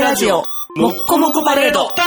ラジオもっこもこパレード。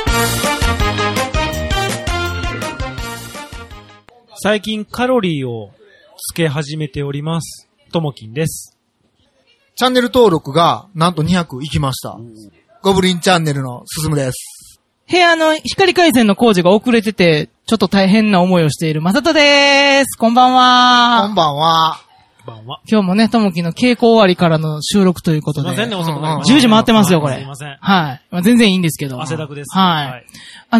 最近カロリーをつけ始めております。ともきんです。 チャンネル登録がなんと200いきました。ゴブリンチャンネルのすすむです。 部屋の光回線の工事が遅れてて、ちょっと大変な思いをしているまさとでーす。こんばんは。 こんばんは。 こんばんは。 今日もね、ともきの稽古終わりからの収録ということで。 すいませんね、遅くなりました。 10時回ってますよ、これ。 すいません。 はい。まあ、全然いいんですけど。 汗だくです。 はい。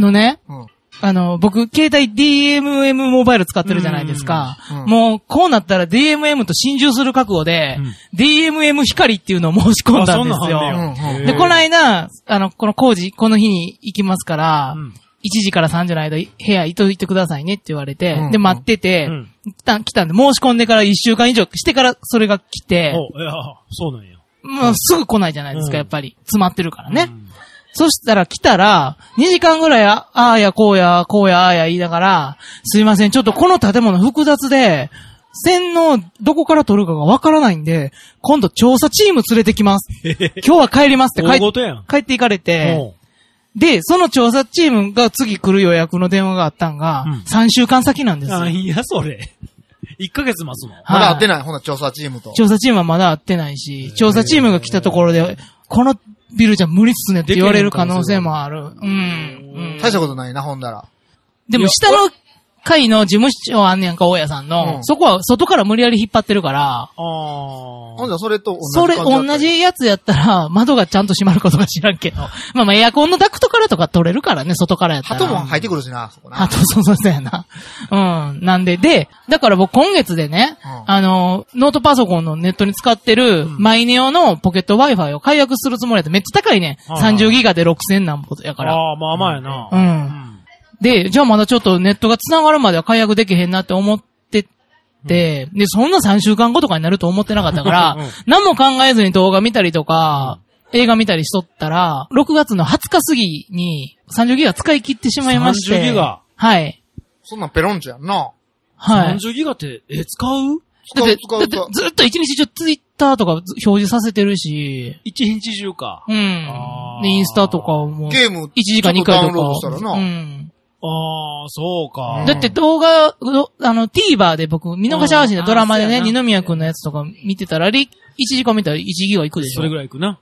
僕、携帯 DMM モバイル使ってるじゃないですか。もう、こうなったら DMM と心中する覚悟で、DMM 光っていうのを申し込んだんですよ。で、この間、この工事、この日に行きますから、1時から3時の間、部屋いといてくださいねって言われて、で、待ってて、来たんで、申し込んでから1週間以上してからそれが来て、 いや、そうなんや。 もうすぐ来ないじゃないですか、やっぱり。詰まってるからね。そしたら来たら、2時間ぐらい、ああやこうや、こうや、ああや言いながら、すいません、ちょっとこの建物複雑で、線のどこから取るかがわからないんで、今度調査チーム連れてきます。今日は帰りますって帰っていかれて、で、その調査チームが次来る予約の電話があったんが、3週間先なんですよ。 いや、それ。1ヶ月待つの。 まだ会ってない、ほな、調査チームと。 調査チームはまだ会ってないし、調査チームが来たところで、このビルじゃ無理っすねって言われる可能性もある。 大したことないな、ほんだら。 でも下の階の事務所あんねやんか、大家さんの。そこは外から無理やり引っ張ってるから。 ほんじゃそれと同じやつやったら、窓がちゃんと閉まることが知らんけど。まあエアコンのダクトからとか取れるからね、外からやったら。 鳩も入ってくるしな、そこな。 鳩、そうやな。なんで、だから僕今月でね、ノートパソコンのネットに使ってる、マイネオのポケット Wi-Fi を解約するつもりやった。めっちゃ高いね。30ギガで6000何歩やから。 まあまあやな。 で、じゃあまだちょっとネットが繋がるまでは解約できへんなって思ってて、で、そんな3週間後とかになると思ってなかったから、何も考えずに動画見たりとか、映画見たりしとったら、6月の20日過ぎに30ギガ使い切ってしまいまして。 30ギガはい。 そんなんペロンチやんな。 はい。 30ギガって、使う？ だってずっと一日中ツイッターとか表示させてるし。 一日中か。 で、インスタとかも。 ゲーム、 1時間2回とか。 ダウンロードしたらな。 そうか。 だって動画、TVer で僕、見逃し配信でドラマでね、二宮くんのやつとか見てたら、1時間見たら1ギガいくでしょ。 それぐらいいくな。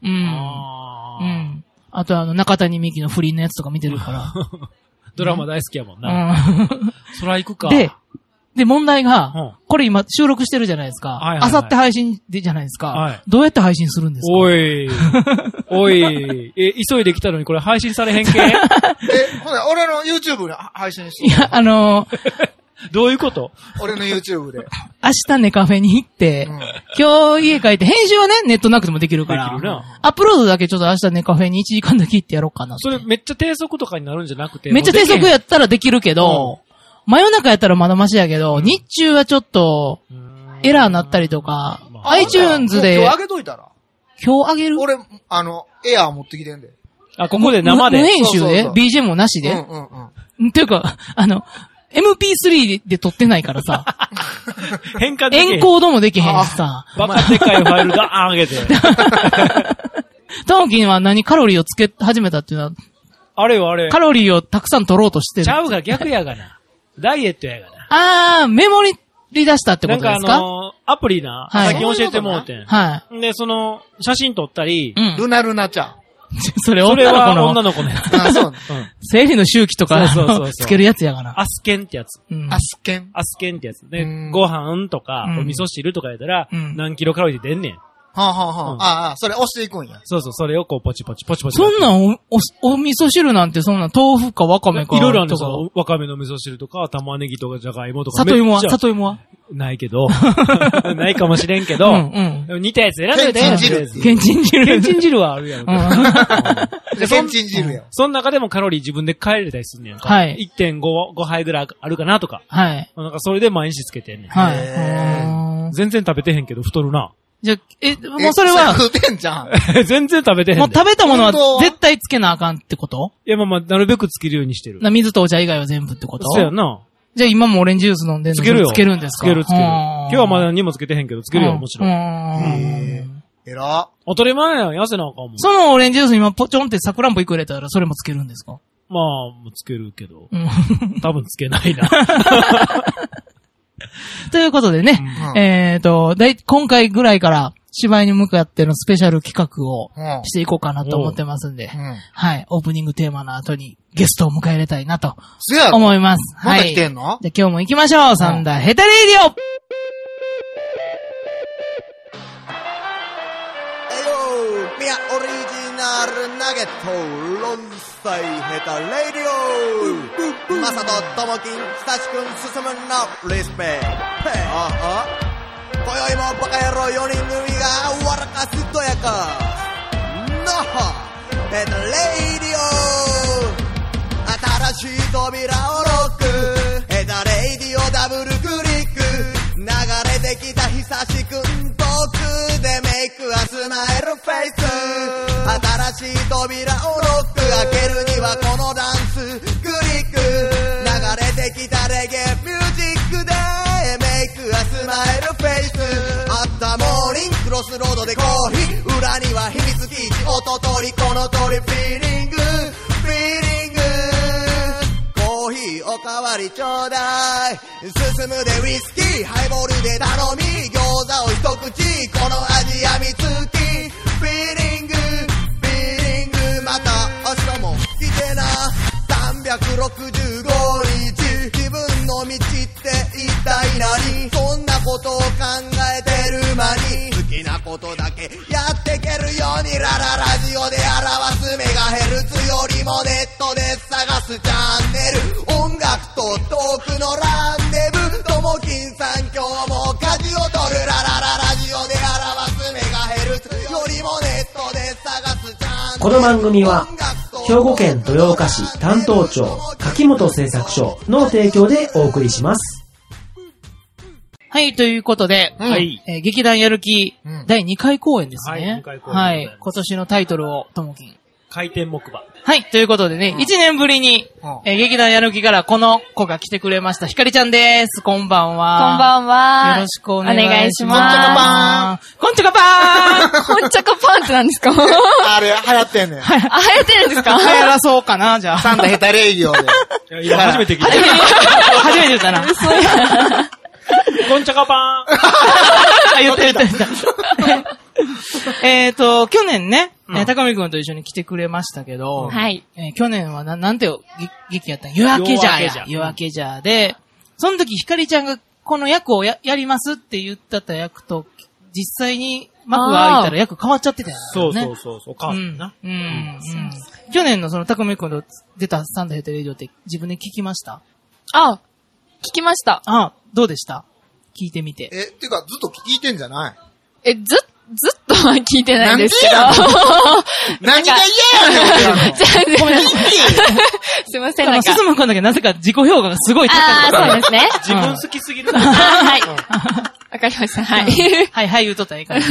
あと中谷美紀の不倫のやつとか見てるから。 ドラマ大好きやもんな。そら行くか。 で、問題が、これ今収録してるじゃないですか。あさって配信でじゃないですか。どうやって配信するんですか？ おい。急いできたのにこれ配信されへんけ？ ほな、俺の YouTube で配信して。 いや、 どういうこと？ 俺の YouTube で。 明日ね、カフェに行って、今日家帰って、編集はね、ネットなくてもできるから。できるな。アップロードだけちょっと明日ね、カフェに1時間だけ行ってやろうかな。 それめっちゃ低速とかになるんじゃなくて。 めっちゃ低速やったらできるけど、真夜中やったらまだマシやけど、日中はちょっと、エラーなったりとか、iTunes で。 今日上げといたら。 今日上げる？ 俺、エアー持ってきてんで。 ここで生で。 無編集で ?BGM もなしでっていうか、MP3 で撮ってないからさ。 変換できへん。 エンコードもできへんしさ。 バカでかいファイルが上げて。 トモキンは何カロリーをつけ始めたっていうのは、 あれよあれ。 カロリーをたくさん取ろうとしてる。 ちゃうが逆やがな。ダイエットやがな。 メモリ出したってことですか？ アプリな。さっき教えてもうてん。 はい。 で、写真撮ったり。 ルナちゃん。 それは女の子のやつ。 そう。 生理の周期とかつけるやつやがな。 アスケンってやつ。 アスケンってやつ。で、ご飯とか、お味噌汁とかやったら、何キロカロリーで出んねん。 それ押していくんや。 そう、それをこうポチポチ。 そんなんお味噌汁なんてそんな豆腐かわかめか。 いろいろあるんですよ。わかめの味噌汁とか、玉ねぎとかじゃがいもとか。 里芋はないけど。ないかもしれんけど。似たやつ選んでて。 けんちん汁はあるやん。 けんちん汁や。 その中でもカロリー自分で変えれたりすんねんか。 はい。 1.5 杯ぐらいあるかなとか。 はい。 なんかそれで毎日つけてんねん。 はい。 全然食べてへんけど太るな。 じゃ、もうそれは。 食うてんじゃん。 全然食べてへん。 もう食べたものは絶対つけなあかんってこと？ いや、なるべくつけるようにしてる。 水とお茶以外は全部ってこと？ そうやな。 じゃあ今もオレンジジュース飲んでんの？ つけるよ。 つけるんですか？ つける。今日はまだ何もつけてへんけど、つけるよ、もちろん。 えら。 当たり前やん、痩せなあかんもん。 そのオレンジジュース今ポチョンってサクランボ1個入れたらそれもつけるんですか？ まあ、つけるけど。 うん多分つけないな。 ということでね、今回ぐらいから芝居に向かってのスペシャル企画をしていこうかなと思ってますんで、はい、オープニングテーマの後にゲストを迎え入れたいなと思います。 また来てんの？ はい。じゃあ今日も行きましょう。サンダーヘタレイディオ。 ミヤオリジナルナゲット論裁ヘタレディオマサとともきん久しくん進むのリスペ今宵もバカ野郎4人組が笑かすとやかのヘタレディオ新しい扉をロックヘタレディオダブルクリック流れてきた久しくんトークでメイクはスマイルフェイス新しい扉をロック開けるにはこのダンスクリック流れてきたレゲエミュージックでメイクはスマイルフェイスあったモーニングクロスロードでコーヒー裏には秘密基地音とりこのとりフィーリングコーヒーおかわりちょうだい進むでウイスキーハイボールで頼み餃子を一口この味やみつきフィーリングまた明日も来てな365日自分の道って一体何そんなことを考えてる間に好きなことだけやってけるようにラジオで表すメガヘルツよりもネットで探すチャンネル音楽とトークのランデブともきんさん今日も舵を取るラジオで表すメガヘルツよりもネットで探すチャンネルこの番組は兵庫県豊岡市担当庁柿本製作所の提供でお送りします。 はい、ということで、 はい劇団やる気、第2回公演ですね。 はい2回公演はい、今年のタイトルをともきん。 回転木馬。 はい、ということでね、1年ぶりに、劇団やる気からこの子が来てくれました。ひかりちゃんです。こんばんは。 こんばんは。 よろしくお願いします。 お願いします。 こんちゃかぱーん。 こんちゃかぱーんって何ですか？ あれ、流行ってんねん。 あ、流行ってるんですか？ 流行らそうかな、じゃあ。 サンダヘタレイディオで。 いや、初めて聞いた。 初めて言ったな。 こんちゃかぱーん。 あ、言った。去年ね、高見くんと一緒に来てくれましたけど、 はい。 去年はなんて劇やったん？夜明けじゃや。夜明けじゃで、その時ひかりちゃんがこの役をやりますって言った役と、実際に幕が開いたら役変わっちゃってたよね。 そう、変わったな。 去年のその高見くんと出たサンダーヘテレイディオって自分で聞きました？ あ、聞きました。 あ、どうでした？聞いてみて。 ていうか、ずっと聞いてんじゃない？ ずっとは聞いてないんですけど。 何が嫌やねんごめんなさい。すいません、なんか。 進むくんだけなぜか自己評価がすごい高い。 ああ、そうですね。 自分好きすぎる。 はい。わかりました。はい。 はい、言うとったらいいから。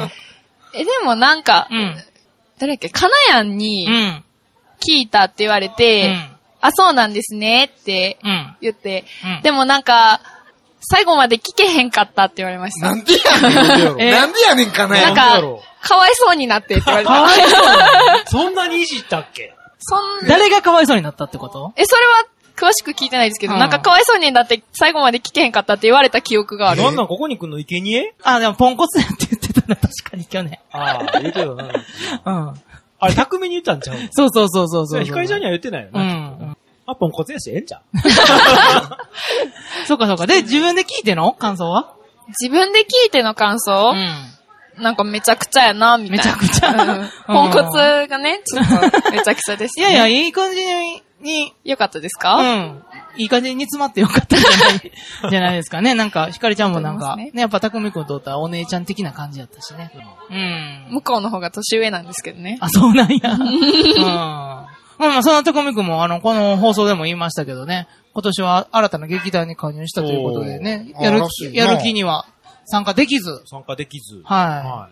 でもなんか、誰だっけ、かなやんに、聞いたって言われて、あ、そうなんですねって言って、でもなんか、最後まで聞けへんかったって言われました。 なんでやねん。なんでやねんかね。 なんか、かわいそうになってって言われた。 かわいそうそんなにいじったっけ？ 誰がかわいそうになったってこと？ それは詳しく聞いてないですけど、なんかかわいそうになって最後まで聞けへんかったって言われた記憶がある。 なんなんここに来んの生贄？ あ、でもポンコツやって言ってたな、確かに去年。 ああ、言ってたな。あれ、巧みに言ったんちゃう？ そう。 ひかりちゃんには言ってないよな。あ、ポンコツやし、ええんちゃう？ そうか。で、自分で聞いての感想は？ 自分で聞いての感想？なんかめちゃくちゃやな、みたいな。 めちゃくちゃ。 ポンコツがね、ちょっとめちゃくちゃですね。 いや、いい感じに。 よかったですか？ いい感じに煮詰まってよかったんじゃないですかね。なんか、ひかりちゃんもなんか、ね、やっぱたくみくんとったらお姉ちゃん的な感じだったしね。 向こうの方が年上なんですけどね。 あ、そうなんや。まあ、そのたくみくんもこの放送でも言いましたけどね、今年は新たな劇団に加入したということでね、やる気には参加できず。はい。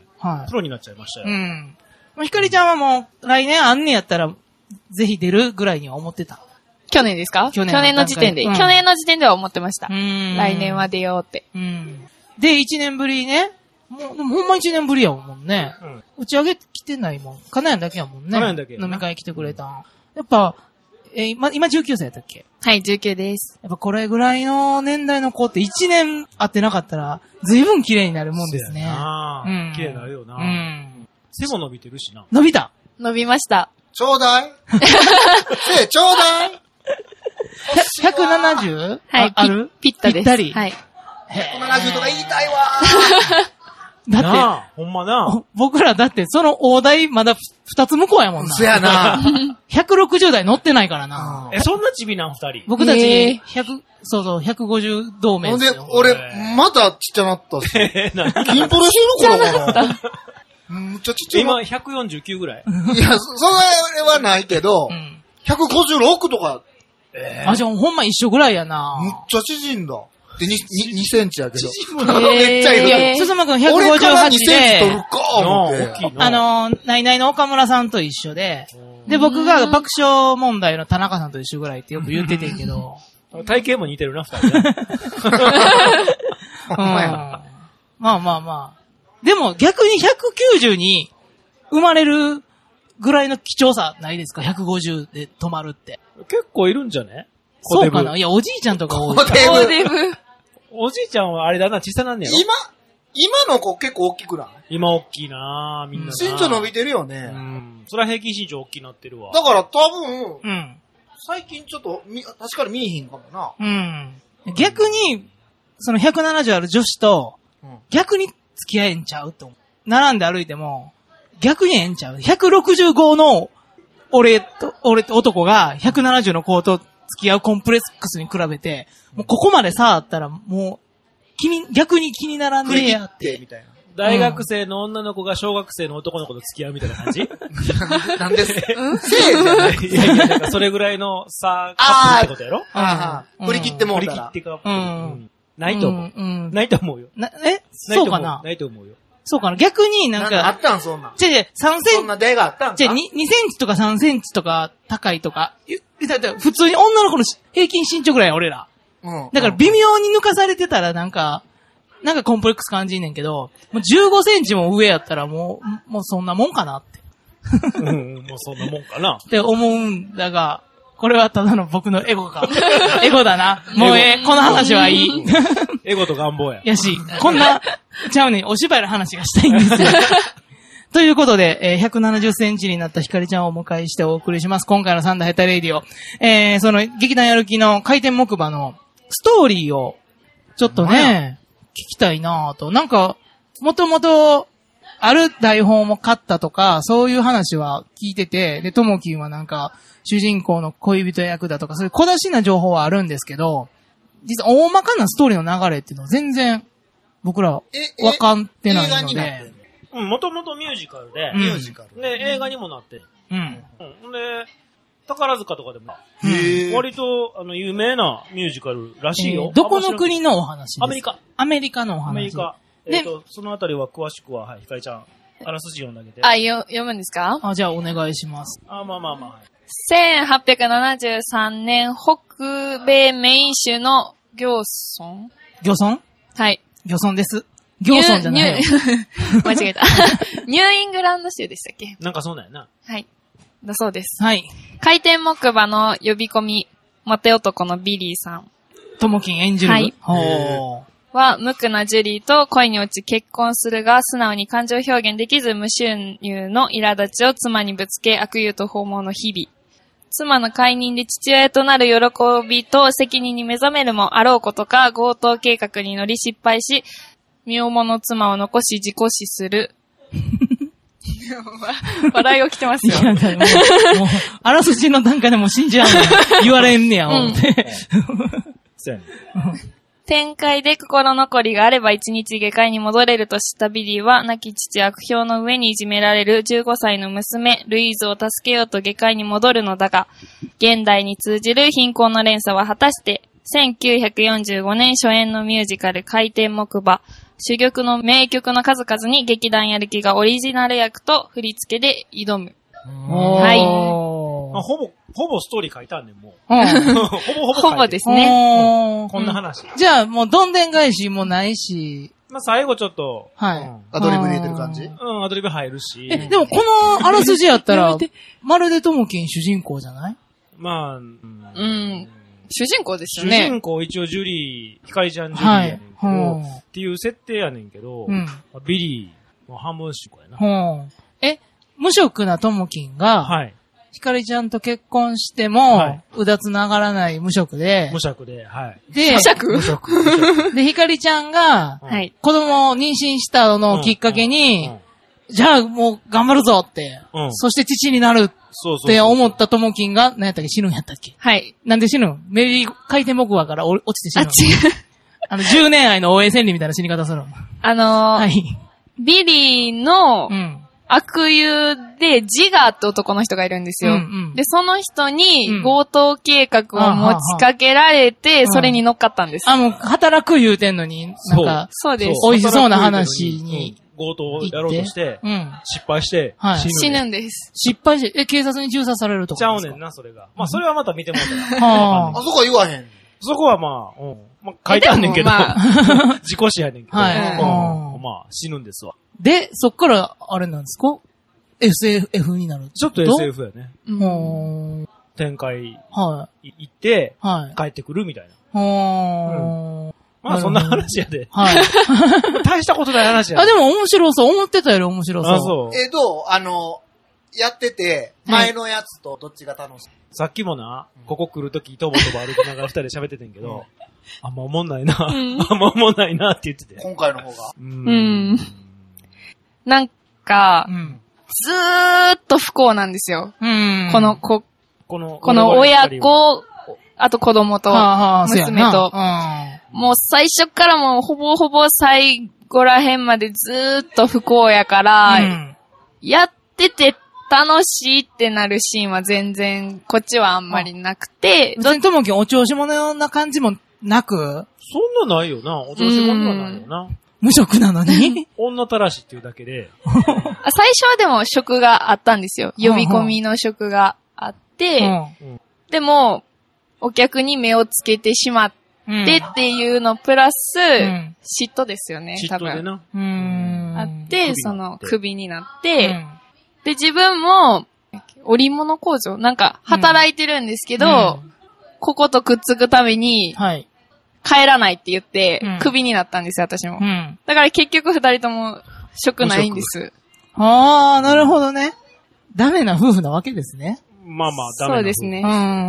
プロになっちゃいましたよ。 ひかりちゃんはもう、来年あんねやったら、ぜひ出るぐらいには思ってた。 去年ですか？去年の時点で。去年の時点では思ってました。来年は出ようって。 で、1年ぶりね、 もう、でもほんま1年ぶりやもんね。打ち上げ来てないもん。金谷だけやもんね。 金谷だけやな飲み会来てくれたん。やっぱ、今19歳やったっけ？ はい、19です。 やっぱこれぐらいの年代の子って1年会ってなかったら、随分綺麗になるもんですね。 綺麗になるよな。背も伸びてるしな。 伸びた。 伸びました。 ちょうだい背ちょうだい 170? はい、 あるぴったです。 ぴったり。 はい。 170とか言いたいわだって、 ほんまな。 僕らだってその大台まだ2つ向こうやもんな。 そやな。 160台乗ってないからな。 そんなちびなん2人。 僕たち、150同盟ほんでですよ。、 俺、またちっちゃなったし。筋トレしてる頃かな。むっちゃちっちゃい。 今149ぐらい。 いや、それはないけど、156とか。 あ、じゃあほんま一緒ぐらいやな。 むっちゃ縮んだ。で、2センチやけど。 めっちゃいる。 いや、すずまくん158 俺から2センチ取でる、か、思って。 大きいな。 ナイナイの岡村さんと一緒で、で、僕が爆笑問題の田中さんと一緒ぐらいってよく言っててんけど。 体型も似てるな、2人な。 まあまあまあ。でも逆に190に生まれるぐらいの貴重さないですか ?150 で止まるって。 結構いるんじゃね？ そうかな？いや、おじいちゃんとか多い。 コデブ。 おじいちゃんはあれだな、小さなんねやろ？ 今の子結構大きくない？ 今大きいなみんなな。 身長伸びてるよね。 それは平均身長大きくなってるわ。 だから多分、最近ちょっと、確かに見えへんかもな。 逆に、その170ある女子と、逆に付き合えんちゃうと。並んで歩いても、逆にええんちゃう。165の俺と男が170の子と付き合うコンプレックスに比べて、もうここまで差あったらもう、逆に気にならんねえやって。 みたいな。 大学生の女の子が小学生の男の子と付き合うみたいな感じ？ なんですせいじゃない。 いやいや、だからそれぐらいの差、カップルってことやろ？ 振り切ってもう振りたら。 切ってか。ないと思う。ないと思うよ。 そうかな？ ないと思うよ。 そうかな？逆になんかあったんそんなん。 3センチ。 そんな出があったんか？ 2センチとか3センチとか高いとか。普通に女の子の平均身長ぐらい俺ら。だから微妙に抜かされてたらなんかコンプレックス感じんねんけど、もう15センチも上やったらもうそんなもんかなって。 もうそんなもんかな。 って思うんだが、これはただの僕のエゴか。エゴだな。もうこの話はいい。 エゴと願望や。 やし、こんな、ちゃうねん、お芝居の話がしたいんですよ。ということで、170センチになったひかりちゃんをお迎えしてお送りします。今回のサンダーヘタレイディオ。その劇団やる気の回転木馬のストーリーを、ちょっとね、聞きたいなぁと。なんか、もともと、ある台本も買ったとか、そういう話は聞いてて、で、ともきんはなんか、主人公の恋人役だとか、そういう小出しな情報はあるんですけど、実は大まかなストーリーの流れっていうのは全然、僕らは分かってないので。 もともとミュージカルで、で、映画にもなって。で、宝塚とかでも、割と、有名なミュージカルらしいよ。 どこの国のお話ですか？ アメリカ。 アメリカのお話。 アメリカ。そのあたりは詳しくは、はい、ひかりちゃん、あらすじ読んであげて。 読むんですか？ じゃあお願いします。 まあ。 1873年、北米メイン州の行村？ 行村？ はい。 行村です。行村じゃないよ。 間違えた。ニューイングランド州でしたっけ？ なんかそうなんやな。 はい。だそうです。 はい。 回転木馬の呼び込み、モテ男のビリーさん。 ともきん演じる。 はい。は、無垢なジュリーと恋に落ち結婚するが、素直に感情表現できず無収入の苛立ちを妻にぶつけ、悪友と訪問の日々。妻の解任で父親となる喜びと責任に目覚めるもあろうことか、強盗計画に乗り失敗し、身重の妻を残し自己死する。笑い起きてますよ。 いや、もう、あらすじの段階でも信じらんない。言われんねや、思って。 そうやね。 展開で心残りがあれば一日下界に戻れると知ったビリーは亡き父悪評の上にいじめられる15歳の娘ルイーズを助けようと下界に戻るのだが、現代に通じる貧困の連鎖は果たして1945年初演のミュージカル回転木馬、珠玉の名曲の数々に劇団やる気がオリジナル役と振り付けで挑む。はい。 ほぼストーリー書いたんねん、もう。 ほぼですね。 こんな話。 じゃあ、もうどんでん返しもないし、 まあ最後ちょっと、 はいうんアドリブ入れてる感じ？ うん、アドリブ入るし。 でもこのあらすじやったら、まるでともきん主人公じゃない？ まあ、 主人公です主よね。 人公一応ジュリー、ひかりちゃんジュリーやねんけど、 はいっていう設定やねんけど、 うんビリー、半分主人公やな。 ほう。無職なともきんが、 はい。 ひかりちゃんと結婚しても、 はい、 うだつながらない無職で、 無職で、はい。 で、 無職で、ひかりちゃんが、 はい。 子供を妊娠したのをきっかけに、 うんじゃあもう頑張るぞって、 うんそして父になるそうって思ったともきんが、何やったっけ死ぬんやったっけはい。 なんで死ぬんメリー回転木馬から落ちてあ、 死ぬ違う。 10年愛の応援千里みたいな死に方するの。はい。 ビリーのうん。 悪友でジガーって男の人がいるんですよ。 うんうんで、その人うんに強盗計画を持ちかけられて、それに乗っかったんです。 もう働く言うてんのに、なんか、 そうです。 美味しそうな話に強盗をやろうとして、 うん。 失敗して、 はい死ぬんです。 失敗して、警察に銃刺されるとか。 ちゃうねんな、それが。まあ、それはまた見てもらったら。 はあそこは言わへん。 そこはまあ、まあ、書いてあんねんけど、 でもま事故死やねんけど、 はいうんまあ、死ぬんですわ。 で、そっから、あれなんですか ?SF になる。 ちょっと SF やね。 うん。 展開はい。 行って、 はい。 帰ってくるみたいな。 はまあ、そんな話やで。 はい。 大したことない話やで。 あ、でも面白そう。思ってたより面白そう。 あ、そう。 どうやってて、前のやつとどっちが楽しい？ さっきもな、ここ来るとき、とぼとぼ歩きながら二人で喋っててんけど、あんま思んないな、あんま思んないなって言ってて。 今回の方が。 うんなんかう、ん。 ずーっと不幸なんですよ。 うん。 この親子、あと子供と娘と。もう最初からもうほぼほぼ最後ら辺までずーっと不幸やから、やってて楽しいってなるシーンは全然こっちはあんまりなくて、 別にともきんお調子者ような感じもなく、 そんなないよな。お調子者にはないよな。 無職なのに女たらしっていうだけで。 最初はでも職があったんですよ。呼び込みの職があって、でも、お客に目をつけてしまってっていうのプラス、嫉妬ですよね、多分。 嫉妬でな。 あって、その、クビになって、で、自分も、織物工場なんか、働いてるんですけど、こことくっつくために、帰らないって言って、クビになったんですよ、私も。だから結局二人とも、職ないんです。 ああ、なるほどね。ダメな夫婦なわけですね。 まあまあ、ダメな。 そうですね。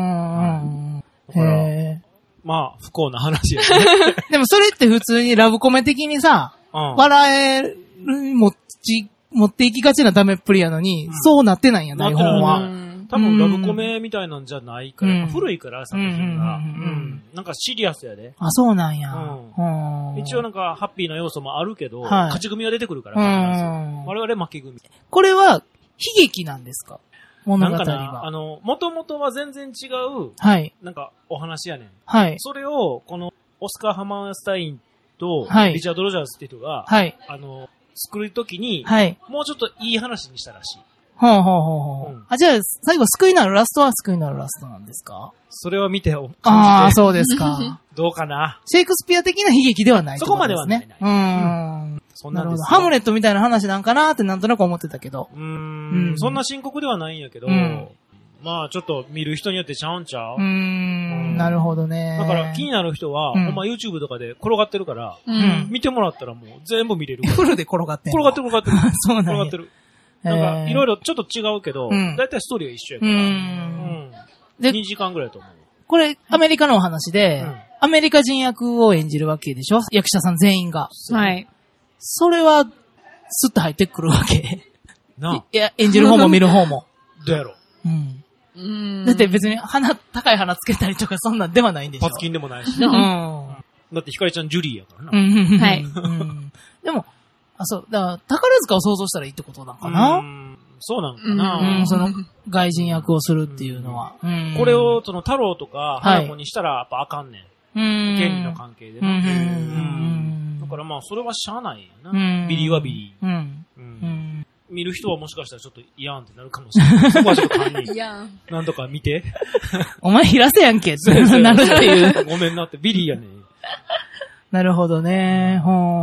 まあ、不幸な話やね。 でもそれって普通にラブコメ的にさ、笑える、持っていきがちなダメっぷりやのに、そうなってないんや、台本は。 多分ラブコメみたいなんじゃないから、古いから作品が。なんかシリアスやで。 あ、そうなんや。 一応なんかハッピーな要素もあるけど、勝ち組は出てくるから。我々負け組。 これは悲劇なんですか？物語は。 なんかな、もともとは全然違う、なんかお話やねん。それを、このオスカー・ハマースタインと、リチャード・ロジャースって人が、作るときに、もうちょっといい話にしたらしい。 あ、じゃあ、最後、救いなるラストは救いなるラストなんですか？ それを見て感じて。 ああ、そうですか。 どうかな。 シェイクスピア的な悲劇ではないってそこまではない。 そんなるほど。ハムレットみたいな話なんかなってなんとなく思ってたけど。 そんな深刻ではないんやけど、まあちょっと見る人によってちゃうんちゃう？ なるほどね。 だから気になる人は、ほんま YouTube とかで転がってるから、見てもらったらもう全部見れる。 フルで転がってる。 転がってる。 そうなんや。 転がってる。なんか、いろいろちょっと違うけど、だいたいストーリーは一緒やから。2時間ぐらいだと思う。 これ、アメリカのお話で、アメリカ人役を演じるわけでしょ？役者さん全員が。 はい。 それは、スッと入ってくるわけ。 な。 いや、演じる方も見る方も。 どうやろ？ だって別に高い鼻つけたりとかそんなんではないんでしょ？ パツキンでもないしな。だってひかりちゃんジュリーやからな。 はい。 でも、そう、だから宝塚を想像したらいいってことなのかな？ そうなのかな。 その外人役をするっていうのは。 これをその太郎とか花子にしたらやっぱあかんねん。権利の関係でな。だからまあそれはしゃあないやな。ビリーはビリー。見る人はもしかしたらちょっと嫌んってなるかもしれない。そこはちょっと堪忍。なんとか見て。 お前平瀬やんけってなるっていう。 ごめんなって、ビリーやね。 なるほどね。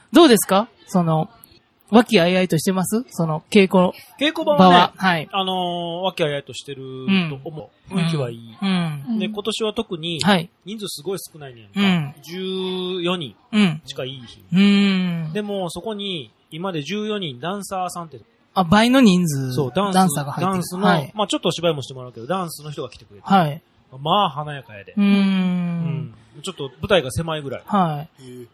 どうですか和気あいあいとしてます稽古場はね、 はい。 和気あいあいとしてると思う。雰囲気はいい。で、今年は特に、人数すごい少ないねんか。14人しかいい日。でも、そこに、今で14人ダンサーさんって。 倍の人数。 そう、ダンサーが入ってる。ダンスの、まあちょっとお芝居もしてもらうけど、ダンスの人が来てくれて。はい。まあ華やかやで。ちょっと舞台が狭いぐらい。はい。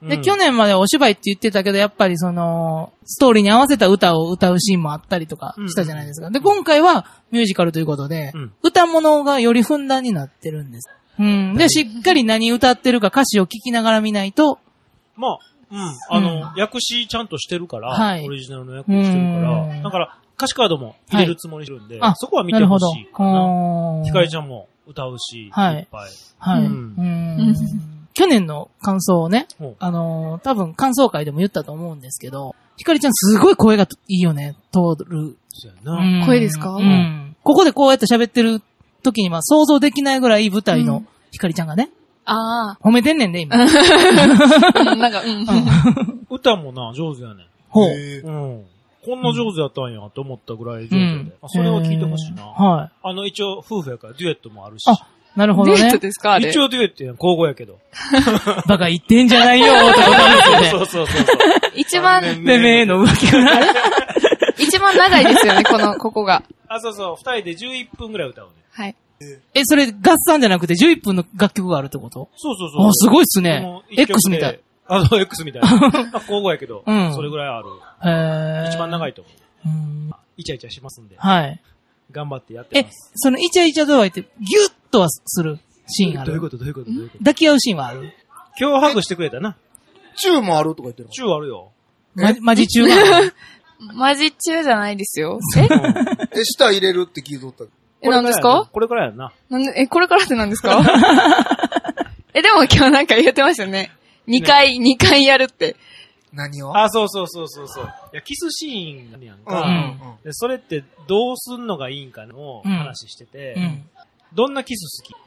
で、去年までお芝居って言ってたけど、やっぱりストーリーに合わせた歌を歌うシーンもあったりとかしたじゃないですか。で、今回はミュージカルということで、歌物がよりふんだんになってるんです。で、しっかり何歌ってるか歌詞を聞きながら見ないと。 まあ、訳詞ちゃんとしてるから、オリジナルの訳詞してるから、だから歌詞カードも入れるつもりしてるんで、そこは見てほしいかな。ひかりちゃんも歌うし、いっぱい。はい。去年の感想をね、多分感想会でも言ったと思うんですけど、ひかりちゃんすごい声がいいよね、通る。 そうやな。 声ですか？ ここでこうやって喋ってる時には想像できないぐらい舞台のひかりちゃんがね。褒めてんねんで、今。 なんか、 歌もな、上手やねん。ほう。こんな上手やったんやと思ったぐらい上手で。それは聞いてほしいな。はい。一応夫婦やからデュエットもあるし。 なるほどね。 デュエットですかあれ？ 一応デュエットやん、交互やけど。 バカ言ってんじゃないよってことですよね。 そう。 一番、 めめの浮気が。 一番長いですよね、ここが。 そう。二人で11分ぐらい歌うね。 はい。 それ合算じゃなくて11分の楽曲があるってこと？ そう。 すごいっすね。X みたい。 X みたいな。交互やけど、それぐらいある。一番長いと思う。イチャイチャしますんで。はい。頑張ってやってます。 そのイチャイチャ度合いってギュッとはするシーンある？ どういうこと抱き合うシーンはある？ 今日ハグしてくれたな。 チューもあるとか言ってるの？ チューあるよ。 マジチューがある？ マジチューじゃないですよ。 舌入れるって聞いとった。 何ですか？ これからやんな。 これからって何ですか？でも今日なんか言ってましたよね。2回やるって。 何を？ そう。いや、キスシーンがやんか。で、それってどうすんのがいいんかの話してて、どんなキス好き？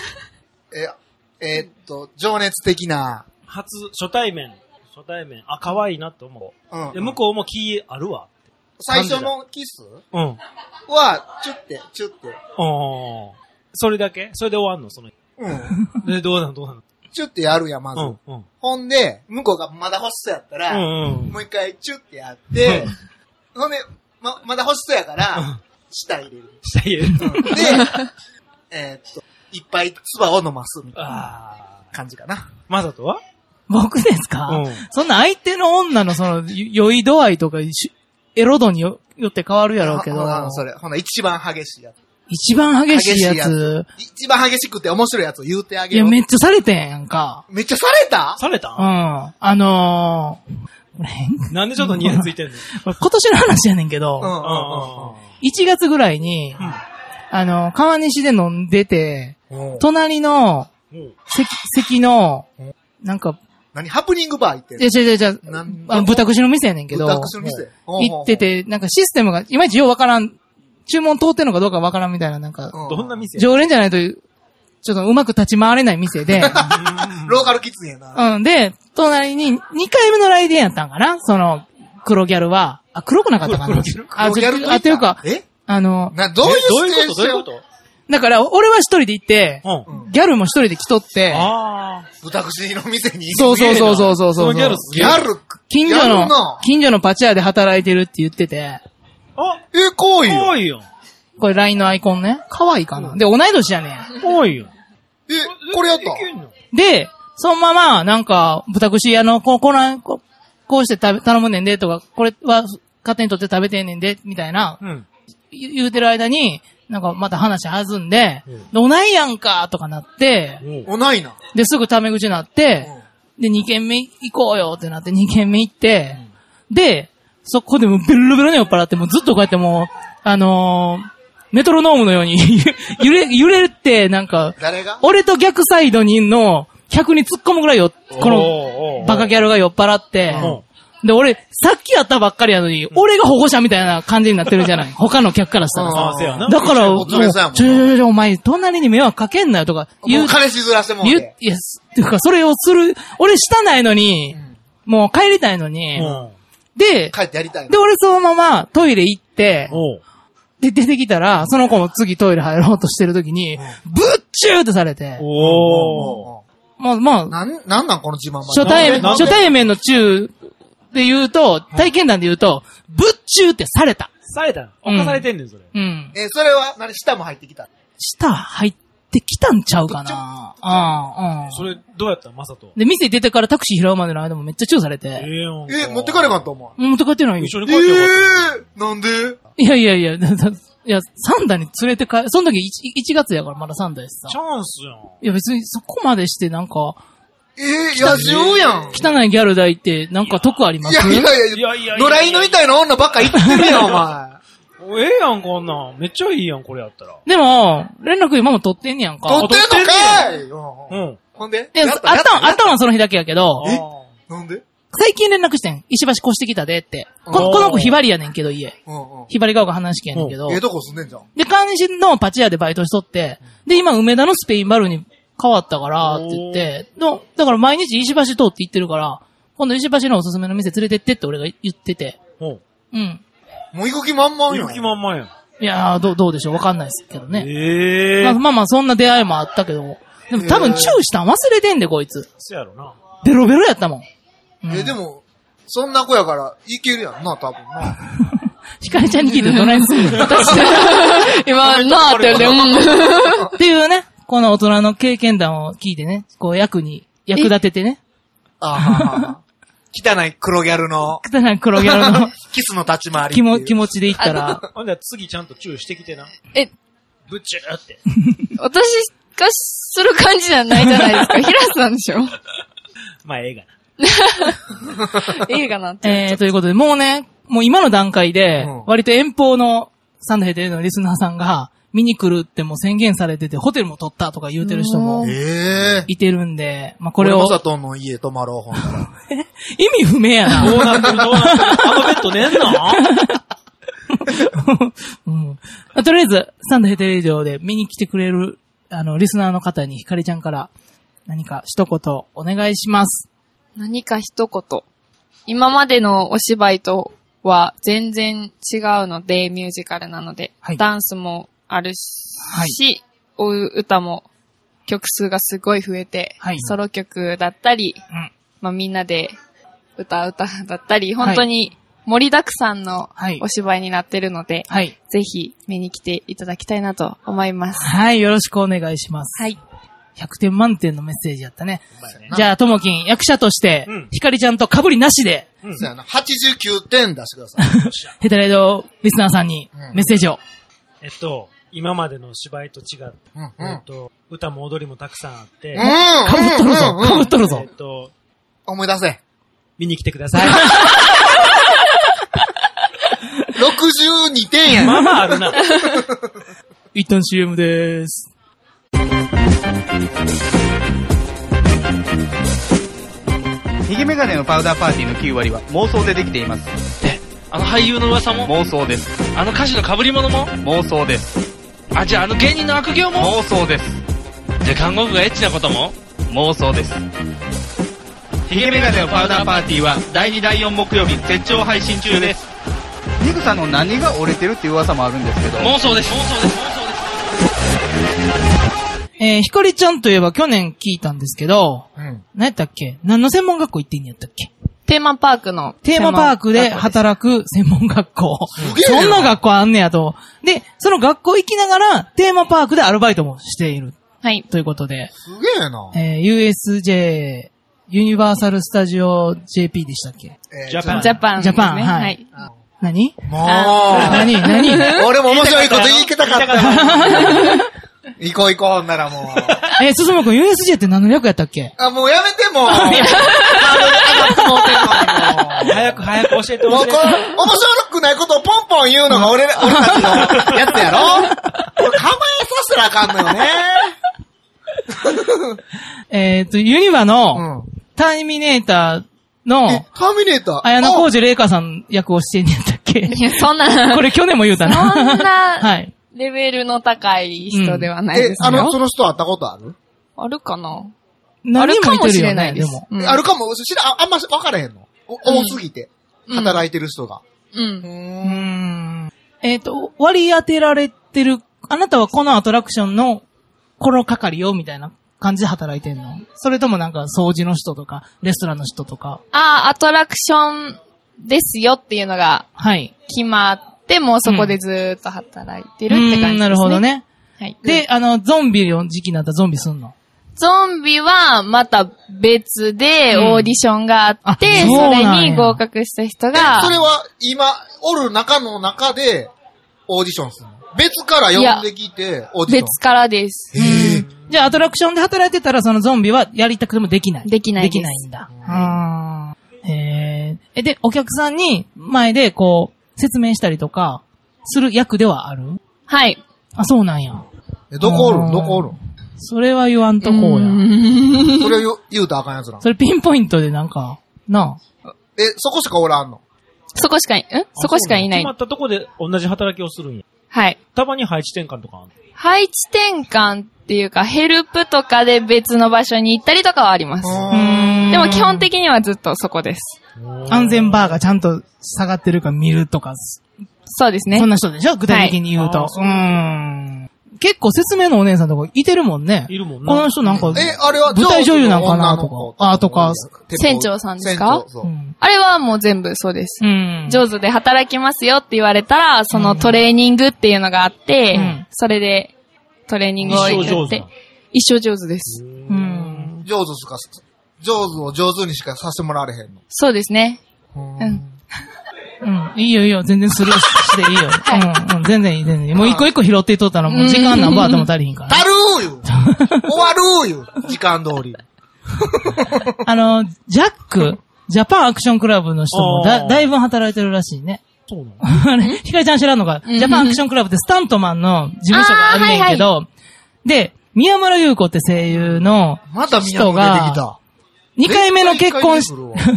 情熱的な。 初対面。可愛いなと思う。で、向こうも気あるわ。 最初のキスは、チュって。 それだけ？それで終わんの？で、どうなの？ チュってやるや、まず。ほんで、向こうがまだ欲しそうやったら、もう一回チュってやって、ほんで、まだ欲しそうやから、舌入れる。で、いっぱい唾を飲ますみたいな感じかな。 マサトは？ 僕ですか？そんな相手の女の酔い度合いとか、エロ度によって変わるやろうけど。 ほな、一番激しいやつ。 一番激しいやつ。 一番激しくて面白いやつを言うてあげる。 いや、めっちゃされてんやんか。 めっちゃされた？ なんでちょっとニヤついてんの？ 今年の話やねんけど、1月ぐらいに、川西で飲んでて、隣の席の、なんか、 ハプニングバー行ってる？ じゃ豚串の店やねんけど、 豚串の店行ってて、なんかシステムがいまいちようわからん、注文通ってんのかどうかわからんみたいな、なんか、 どんな店？ 常連じゃないと、ちょっとうまく立ち回れない店で、 ローカルキッズやな。 で、隣に2回目の来店やったんかな？黒ギャルは、黒くなかったかな？ 黒ギャルっていうか、 どういうシチュエーション？ だから、俺は一人で行って、ギャルも一人で来とって、 豚串の店にそう。 ギャル近所のパチ屋で働いてるって言ってて。 可愛いよ。 これ LINE のアイコンね。可愛いかな。で、同い年やねん。 可愛いよ。 これやったで、そのまま、なんか、豚串こうして頼むねんでとか、これは勝手に取って食べてんねんで、みたいな、言うてる間に、なんかまた話弾んで、おないやんかとかなって、 おないな。 で、すぐタメ口なって、で、2軒目行こうよってなって2軒目行って、で、そこでもベロベロに酔っ払って、もうずっとこうやってもう、メトロノームのように揺れて、なんか、 誰が？ 俺と逆サイドにの客に突っ込むぐらいこのバカギャルが酔っ払って、で、俺、さっきやったばっかりやのに、俺が保護者みたいな感じになってるじゃない。他の客からしたら。だから、もう、お前、隣に迷惑かけんなよとか言う。もう金しずらしてもいや、っていうか、それをする、俺したないのに、 もう帰りたいのに、で、 帰ってやりたい。 で、俺そのままトイレ行って、で、出てきたら、その子も次トイレ入ろうとしてる時に、ブッチューってされて。まあ、 なんこの自慢初対面のチューで言うと、体験談で言うと、ブッチューってされた。 された犯されてんねん、それ。 それは、舌も入ってきた？ 舌入ってきたんちゃうかな。 それ、どうやったマサト。 で、店出てからタクシー拾うまでの間もめっちゃチューされて。 持ってかれかんと思う。 持って帰ってないよ。 一緒に帰ってよかった。なんで？ いや、サンダに連れてその時1月やからまだサンダやしさ。 チャンスやん。 いや別にそこまでしてなんか、 野獣やん。 汚いギャル抱いてなんか得あります？ いや、野良犬みたいな女ばっか言ってるやん、お前。 ええやん、こんなん。めっちゃいいやん、これやったら。 でも、連絡今も取ってんねやんか。 取ってんのかい！ほんで？ いや、あったはその日だけやけど。 なんで？ 最近連絡してん。石橋越してきたでって。この子ひばりやねんけど、家。ひばりが丘話し家やねんけど。 とこ住んでんじゃん。 で、監視のパチ屋でバイトしとって、で、今、梅田のスペインバルに変わったから、って言って、だから毎日石橋通って行ってるから、今度石橋のおすすめの店連れてってって俺が言ってて。うん。 もう行く気満々やん。 行く気満々やん。 いやー、どうでしょうわかんないですけどね。まあ、そんな出会いもあったけど、でも多分チューしたん忘れてんで、こいつ。 そうやろな。 ベロベロやったもん。 でも、そんな子やから、いけるやんな、多分な。 ひかりちゃんに聞いてどないするの？ 今、なーって言うっていうね、この大人の経験談を聞いてね、こう役立ててね。 汚い黒ギャルの。 汚い黒ギャルの。 キスの立ち回り。 気持ちで言ったら。 ほんで次ちゃんとチューしてきてな。ぶっちゅーって。 私がする感じじゃないじゃないですか。平瀬さんでしょ。 まあ、映画な。 映画なんて。 ということで、もう今の段階で、割と遠方のサンドヘテのリスナーさんが、見に来るってもう宣言されてて、ホテルも取ったとか言うてる人も、いてるんで、まあこれを。 マサトンの家泊まろう、ほんなら。 意味不明やな。 どうなってるあのベッド寝んのとりあえず、サンドヘテレディオで見に来てくれる、リスナーの方にひかりちゃんから何か一言お願いします。 何か一言。今までのお芝居とは全然違うので、ミュージカルなので、ダンスもあるし、歌も曲数がすごい増えて、ソロ曲だったり、まあみんなで歌だったり、本当に盛りだくさんのお芝居になってるので、ぜひ見に来ていただきたいなと思います。 はい、よろしくお願いします。100点満点のメッセージやったね。じゃあ、ともきん、役者として、ひかりちゃんと被りなしで、 そうやな、89点出してください。 ヘテレドリスナーさんにメッセージを。 今までの芝居と違って、歌も踊りもたくさんあって、 かぶっとるぞ。 思い出せ。 見に来てください。 62点やん。 まあまああるな。 一旦 CM でーす。 ヒゲメガネのパウダーパーティーの9割は妄想でできています。 で、あの俳優の噂も妄想です。 あの歌手の被り物も妄想です。 あ、じゃああの芸人の悪行も妄想です。 じゃあ看護婦がエッチなことも妄想です。ヒゲメガネのパウダーパーティーは第2第4木曜日絶頂配信中です。ニグさんの何が折れてるっていう噂もあるんですけど妄想です。 ひかりちゃんといえば去年聞いたんですけど、何やったっけ？何の専門学校行ってんやったっけ？ テーマパークの。 テーマパークで働く専門学校。そんな学校あんねやと。で、その学校行きながら、テーマパークでアルバイトもしている。 はい。 ということで。 すげえな。 USJ、ユニバーサルスタジオ JP でしたっけ？ ジャパン。 はい。何？ もう。 何俺も面白いこと言いたかった。行こうほんならもう。 すずもくん USJ って何の略やったっけ？ もうやめてもう。 早く教えてほしい。 面白くないことをポンポン言うのが俺たちのやつやろ？これ構えさせなあかんのよね。ユニバの、ターミネーターの、 ターミネーター綾小路玲香さん役をしてんやったっけ？ いや、そんな。 これ去年も言うたな。 そんな、 はい。 レベルの高い人ではないですよ。 その人会ったことある？ あるかな？ 何人もいてるよね、 あるかもしれないですも。 あるかも、あんま分からへんの。多すぎて。働いてる人が。 割り当てられてる、あなたはこのアトラクションの、この係よ、みたいな感じで働いてんの？それともなんか掃除の人とか、レストランの人とか。 アトラクションですよっていうのが、決まって、もうそこでずーっと働いてるって感じですね。 なるほどね。 はい。 で、ゾンビの時期になったらゾンビすんの？ ゾンビはまた別でオーディションがあって、それに合格した人が。 それは今、おる中の中でオーディションするの？別から呼んできて、オーディション。 別からです。 じゃあアトラクションで働いてたらそのゾンビはやりたくてもできない？ できないです。 できないんだ。で、お客さんに前でこう、説明したりとか、する役ではある？ はい。 あ、そうなんや。 どこおるそれは言わんとこうや。 それを言うとあかんやつなの？ それピンポイントでなんか、なあ。 そこしかおらんの？ そこしかいない。 決まったとこで同じ働きをするんや。 はい。 たまに配置転換とかあるの？ 配置転換っていうか、ヘルプとかで別の場所に行ったりとかはあります。でも基本的にはずっとそこです。 安全バーがちゃんと下がってるか見るとか。 そうですね。 そんな人でしょ？具体的に言うと。結構説明のお姉さんとかいてるもんね。 いるもんね。 この人なんか、 あれは舞台女優なんかなとか。とか。 船長さんですか？あれはもう全部そうです。上手で働きますよって言われたら、そのトレーニングっていうのがあって、それでトレーニングをやって、一生上手です。 上手を上手にしかさせてもらわれへんの？ そうですね。 いいよ。全然スルーしていいよ。全然いい。もう一個一個拾っていっとったらもう時間何本あっても足りひんから。 足るーよ終わるーよ時間通り。 ジャック、ジャパンアクションクラブの人もだいぶ働いてるらしいね。 そうなの？ ひかりちゃん知らんのか、ジャパンアクションクラブってスタントマンの事務所があるねんけど、で、宮村優子って声優の人が、2回目の結婚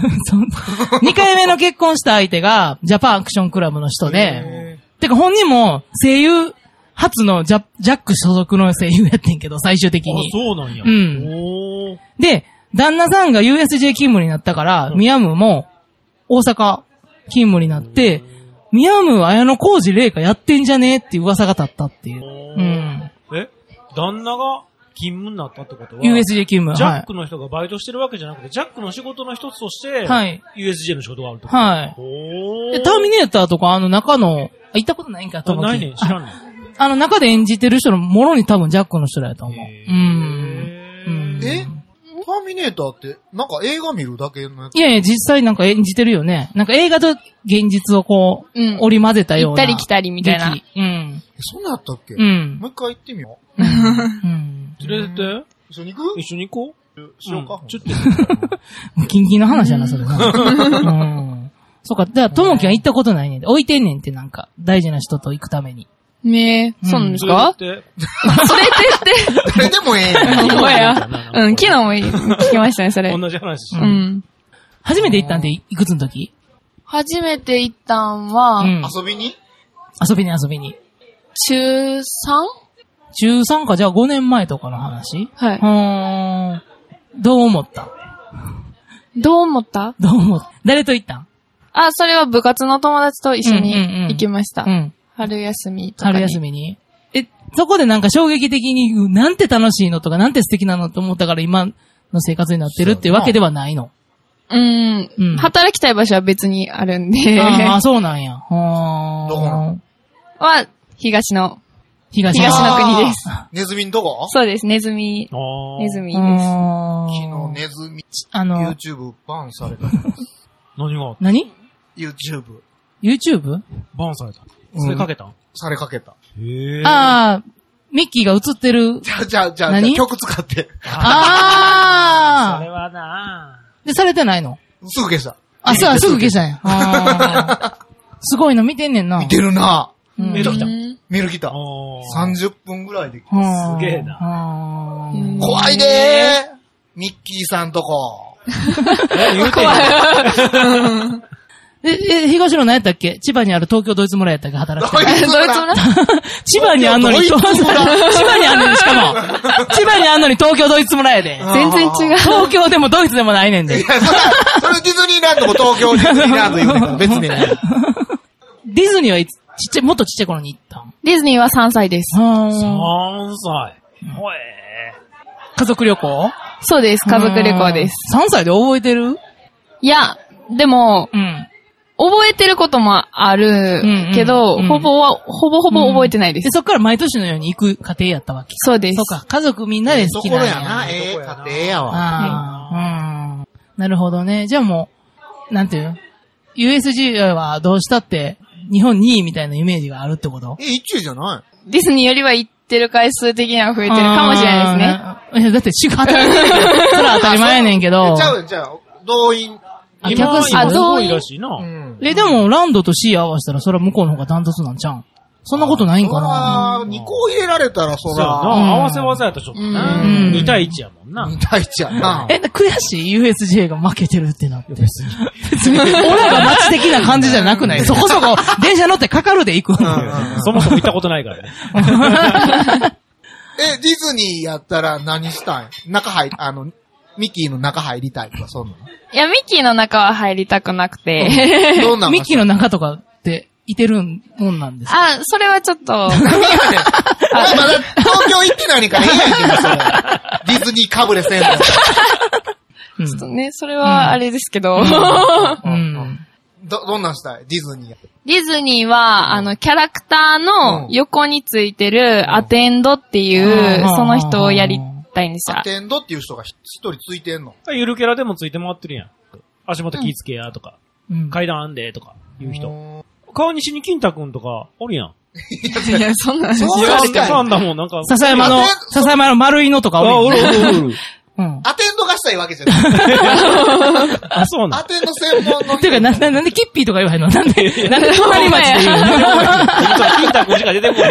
した相手が、ジャパンアクションクラブの人で、てか本人も声優初のジャック所属の声優やってんけど、最終的に。 そうなんや。 で、旦那さんが USJ 勤務になったから、宮武も大阪勤務になって、宮武綾野浩二玲香やってんじゃねえっていう噂が立ったっていう。 旦那が勤務になったってことは USJ 勤務。 ジャックの人がバイトしてるわけじゃなくて、ジャックの仕事の一つとして、USJ の仕事があるってこと？ はい。で、ターミネーターとか中の、行ったことないんかと思って。 ないねん、知らんの。 中で演じてる人のもろに多分ジャックの人だと思う。 ターミネーターって、なんか映画見るだけのやつ？ いや、実際なんか演じてるよね。なんか映画と現実をこう、織り交ぜたような。 行ったり来たりみたいな。 そんなやったっけ？もう一回行ってみよう。 連れてって一緒に行く？ 一緒に行こう？しようか。 ちょっと。キンキンの話やな、それな。そうか、だから、ともきは行ったことないねんで。置いてんねんってなんか、大事な人と行くために。 ねえ、そうなんですか？ それって。 誰でもええやん。 ほんまや。昨日も聞きましたね、それ。 同じ話した。 初めて行ったんで、いくつの時？ 初めて行ったんは、 遊びに。 中 3？ 中3か、じゃあ5年前とかの話？ はい。 どう思った誰と行ったん？ それは部活の友達と一緒に行きました。春休みとかに。 春休みに。そこでなんか衝撃的に、なんて楽しいのとか、なんて素敵なのと思ったから今の生活になってるっていうわけではないの。 働きたい場所は別にあるんで。 そうなんや。 どこは、東の国です。 ネズミのとこ？ そうです、ネズミです。 昨日ネズミ、YouTube バンされた。 何 ?YouTube。 バンされた。それかけた？ されかけた。 ミッキーが映ってる。 じゃあ、曲使って。それはなで、されてないの？ すぐ消した。 すぐ消したんや。すごいの見てんねんな。 見てるな。 見る来た。30分ぐらいで来た。 すげえな。 怖いでー。ミッキーさんとこ。 言うてん東野何やったっけ？千葉にある東京ドイツ村やったっけ？働く。 ドイツ村千葉にあんのに、千葉にあんのにしかも、千葉にあんのに東京ドイツ村やで。 全然違う。 東京でもドイツでもないねんで。 いや、それディズニーランドも東京ディズニーランド言うねんから別にね。 ディズニーはもっとちっちゃい頃に行ったん？ ディズニーは3歳です。 3歳。 家族旅行？ そうです、家族旅行です。 3歳で覚えてる？ いや、でも、覚えてることもあるけど、ほぼ覚えてないです。 で、そっから毎年のように行く家庭やったわけ。 そうです。 そうか、家族みんなで好きなんや。 そこやな、家庭やわ。 なるほどね。じゃあもう、なんていうの？ USJ はどうしたって、日本2位みたいなイメージがあるってこと？ 1位じゃない？ ディズニーよりは行ってる回数的には増えてるかもしれないですね。 だって仕事当たり前やねんけど。それは当たり前やねんけど。 じゃあ、動員。 今すごいらしいな。 でも、ランドと C 合わせたら、それは向こうの方がダントツなんちゃうん？そんなことないんかな 2個入れられたら、そら。 合わせ技やったらちょっとね。2対1やもんな。 2対1やな。 悔しい USJ が負けてるってなって。別に。俺が街的な感じじゃなくないそこそこ、電車乗ってかかるで行く。 そもそも行ったことないからね。 ディズニーやったら何したい？ミッキーの中入りたいとか、そんなの？ いや、ミッキーの中は入りたくなくて。 どんなミッキーの中とかっていてるもんなんですか？ それはちょっと。まだ東京行ってないからいいやんけど、それ。ディズニーかぶれせんの。 ちょっとね、それはあれですけど。 どんなんしたい？ディズニー。 ディズニーは、キャラクターの横についてるアテンドっていう、その人をやりたいんですよ。 アテンドっていう人が一人ついてんの？ ゆるキャラでもついて回ってるやん。足元気ぃつけやとか、階段あんでとかいう人。川西に金太くんとかおるやん。 いや、そんな。 そうなんだもん、なんか。 笹山の丸いのとかおるやん。 おる。アテンドがしたいわけじゃない。 あ、そうなん。 アテンド専門の。 てか、なんでキッピーとか言わへんの？なんで隣町で言うの？ 金太くんしか出てこない。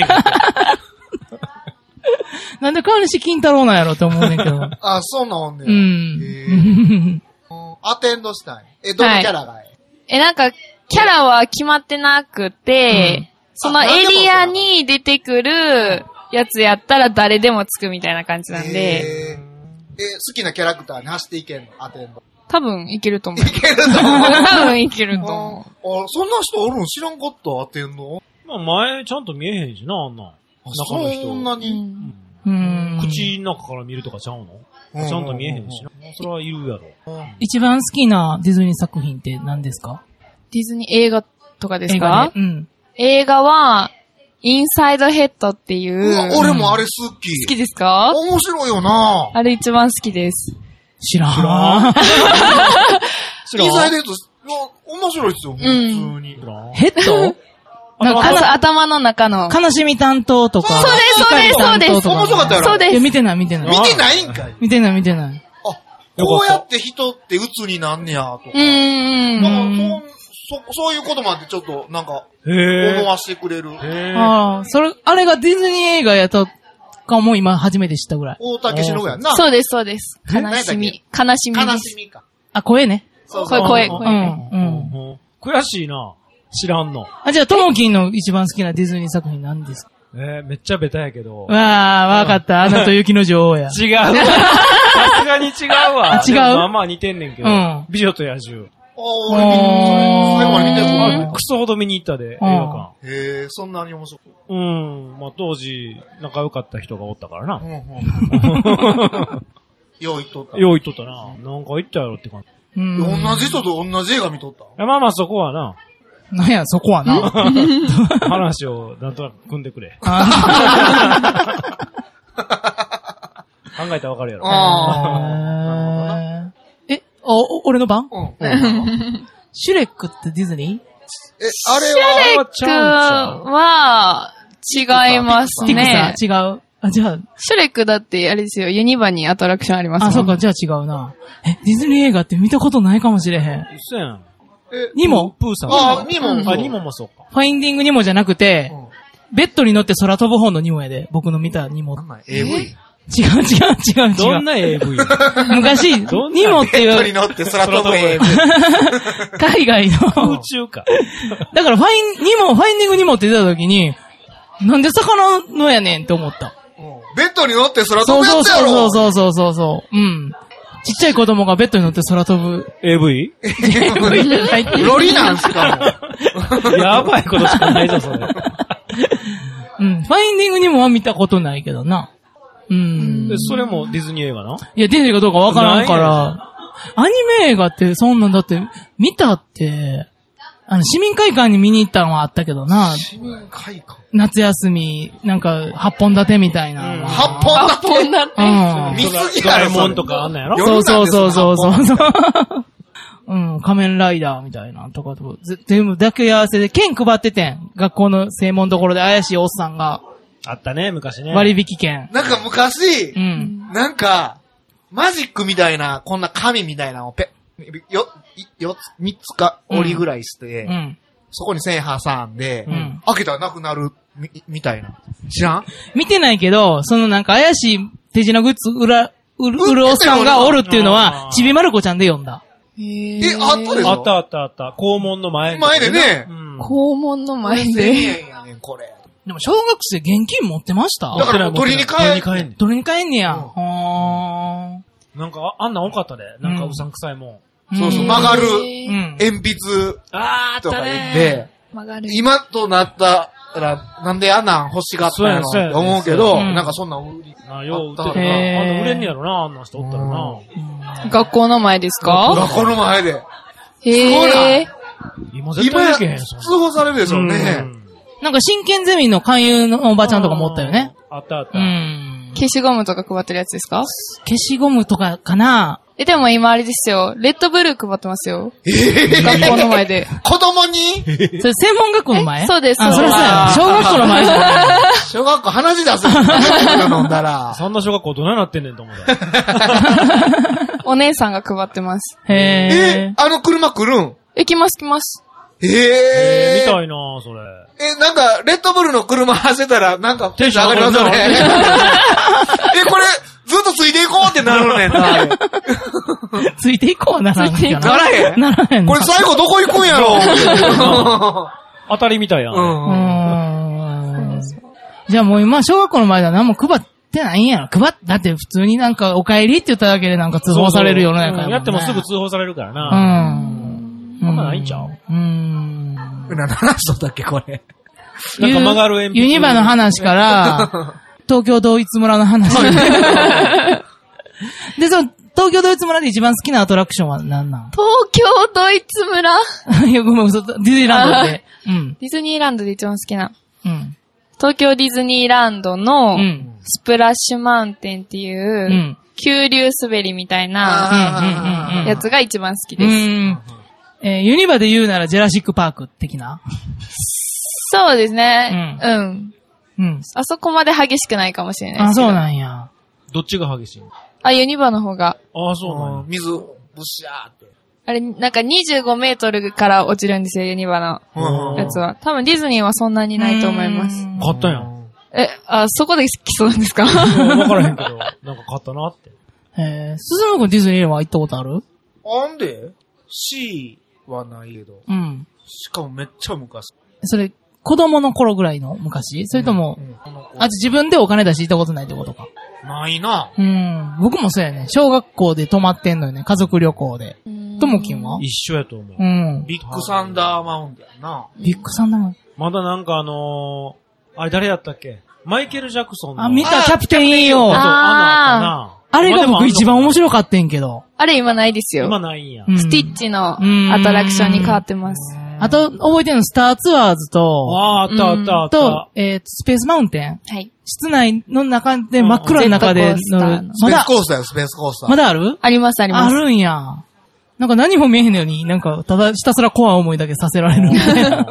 なんで川西金太郎なんやろって思うねんけど。 あ、そうなんねん。アテンドしたい。どのキャラがなんか、キャラは決まってなくて、そのエリアに出てくるやつやったら誰でもつくみたいな感じなんで。 好きなキャラクターに走っていけんの？アテンド。 多分いけると思う。 いけると思う。 多分いけると思う。そんな人おるの知らんかった？アテンド？ まあ前ちゃんと見えへんしな、あんな。中の人。 そんなに？ 口の中から見るとかちゃうの？ちゃんと見えへんしな。それはいるやろ。 一番好きなディズニー作品って何ですか？ ディズニー映画とかですか？ 映画は、インサイドヘッドっていう。 俺もあれ好き。 好きですか？ 面白いよな。 あれ一番好きです。 知らん。 インサイドヘッド、面白いですよ、普通に。 ヘッド？ 頭の中の。 悲しみ担当とか。 そうです。 面白かったやろ？ そうです。 見てない。 見てないんかい？ 見てない。 こうやって人って鬱になんねや、とか。そういうことまでちょっと、なんか、思わせてくれる。 あれがディズニー映画やったかも今初めて知ったぐらい。 大竹しのぶやんな。 そうです。悲しみか。 あ、声ね。 声。 悔しいな。知らんの。 じゃあ、ともきんの一番好きなディズニー作品何ですか？ めっちゃベタやけど。 わかった。アナと雪の女王や。 違う。さすがに違うわ。 違う。 まあまあ似てんねんけど。美女と野獣。 俺最後まで見てる。 クソほど見に行ったで、映画館。そんなに面白い。 まあ当時、仲良かった人がおったからな。 よう言っとった。 よう言っとったな。なんか言ったやろって感じ。 同じ人と同じ映画見とった。 まあまあそこはな。 なんや、そこはな。 話をなんとなく組んでくれ。考えたらわかるやろ。 俺の番？シュレックってディズニー？ あれはシュレックは違いますね。 違う。じゃあ。 シュレックだってあれですよ、ユニバにアトラクションありますもん。 そうか、じゃあ違うな。ディズニー映画って見たことないかもしれへん。 そうやん。 ニモ？ プーさん。 ニモ。 ニモもそうか。 ファインディングニモじゃなくて、ベッドに乗って空飛ぶ方のニモやで。僕の見たニモ。 AV？ 違う。 どんな AV？ 昔、ニモっていう。 ベッドに乗って空飛ぶ AV。 海外の。 宇宙か。 だからファインディングニモって出た時に、なんで魚のやねんって思った。 ベッドに乗って空飛ぶやつやろ。 そう。うん。ちっちゃい子供がベッドに乗って空飛ぶ。 AV？ AV じゃないっていう。 ロリなんすかやばいことしかないぞ、それ。 うん。ファインディングニモは見たことないけどな。 それもディズニー映画な？ いや、ディズニーかどうかわからんから、アニメ映画ってそんなんだって、見たって、市民会館に見に行ったのはあったけどな。 市民会館夏休み、なんか、8本立てみたいな。 8本立てうん。 見すぎドやろ。 ラえもんとかあんのやろ？ そう。うん、仮面ライダーみたいなとかと、全部抱き合わせで、券配っててん。学校の正門どころで怪しいおっさんが。 あったね、昔ね。 割引券。 なんか昔、 うん。 なんか、マジックみたいな、こんな紙みたいなのを3つか折りぐらいして、そこに線挟んで、開けたらなくなるみたいな。知らん？ 見てないけど、そのなんか怪しい手品グッズ売るおっさんがおるっていうのは、ちびまる子ちゃんで読んだ。 あったでしょ？ あった。校門の前でね。 校門の前で。 1000円やねん、これ。 でも小学生現金持ってました？ だから取りに帰んねや。 なんか、あんなん多かったで。なんかうさんくさいもん。 そう、曲がる鉛筆とか言って、今となったら、なんであんなん欲しがったんやろって思うけど、なんかそんなん売り。 よう売ってたな。売れんねやろな、あんな人おったらな。 学校の前ですか？ 学校の前で。 へぇー。 今絶対できへん。 通報されるでしょうね。 なんか真剣ゼミの勧誘のおばちゃんとか持ったよね。 あった。 消しゴムとか配ってるやつですか？ 消しゴムとかかな？ でも今あれですよ。レッドブルー配ってますよ。学校の前で。 子供にそれ専門学校の前？ そうです。 あ、それそうや。小学校の前じゃない。 小学校話出す。飲んだら。 そんな小学校どないなってんねんと思う。 お姉さんが配ってます。 へー。車来るん？ 来ます。 見たいなそれ。 なんか、レッドブルの車走ってたら、なんか、テンション上がりますよね。これ、ずっとついていこうってなるねんな。 ついていこうならんかな。 ならへんこれ最後どこ行くんやろ当たりみたいやん。 じゃあもう今、小学校の前では何も配ってないんやろ。だって普通になんか、お帰りって言っただけでなんか通報されるようなやから。 やってもすぐ通報されるからな。あんまないんちゃう？ 何の話だったっけ、これ。 なんか曲がる鉛筆。 ユニバの話から、東京ドイツ村の話。で、東京ドイツ村で一番好きなアトラクションは何なん？ 東京ドイツ村いや、ごめん、ディズニーランドで。 ディズニーランドで一番好きな。東京ディズニーランドの、スプラッシュマウンテンっていう、急流滑りみたいな、やつが一番好きです。 ユニバで言うならジェラシックパーク的な？ そうですね。あそこまで激しくないかもしれないです。 そうなんや。 どっちが激しい？ ユニバの方が。 そうなんや。 水、ブシャーって。 あれ、なんか25メートルから落ちるんですよ、ユニバのやつは。多分ディズニーはそんなにないと思います。 買ったんや。 そこで競うんですか？ わからへんけど、なんか買ったなって。 すずむくんディズニーは行ったことある？ なんで？ C はないけど。しかもめっちゃ昔。 それ、子供の頃ぐらいの昔？それとも、自分でお金出して行ったことないってことか。 ないな。 僕もそうやね。小学校で泊まってんのよね。家族旅行で。ともきんは？ 一緒やと思う。 ビッグサンダーマウンテンやな。 ビッグサンダーマウンテン。 まだなんかあれ誰やったっけ？マイケル・ジャクソンの。 見た、キャプテン EO。あれが僕一番面白かったんけど。 あれ今ないですよ。 今ないんや。 スティッチのアトラクションに変わってます。 あと、覚えてるのスターツアーズと、 あった。 と、スペースマウンテン。 はい。 室内の中で、真っ暗の中で乗る。 スペースコースターよ、スペースコースター。 まだある？ あります。 あるんや。なんか何も見えへんのに、なんか、ただひたすら怖い思いだけさせられるみたいな。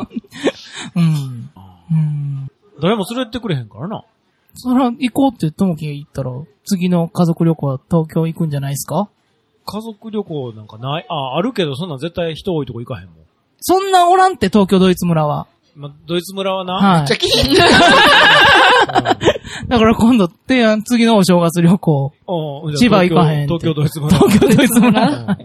誰も連れてってくれへんからな。 そら、行こうってともき言ったら、次の家族旅行は東京行くんじゃないですか？ 家族旅行なんかない？あるけど、そんなん絶対人多いとこ行かへんもん。 そんなおらんって、東京ドイツ村は。 ドイツ村はな。 はい。 めっちゃ気に入ってだから今度、次のお正月旅行、千葉行かへん。 東京ドイツ村。 東京ドイツ村。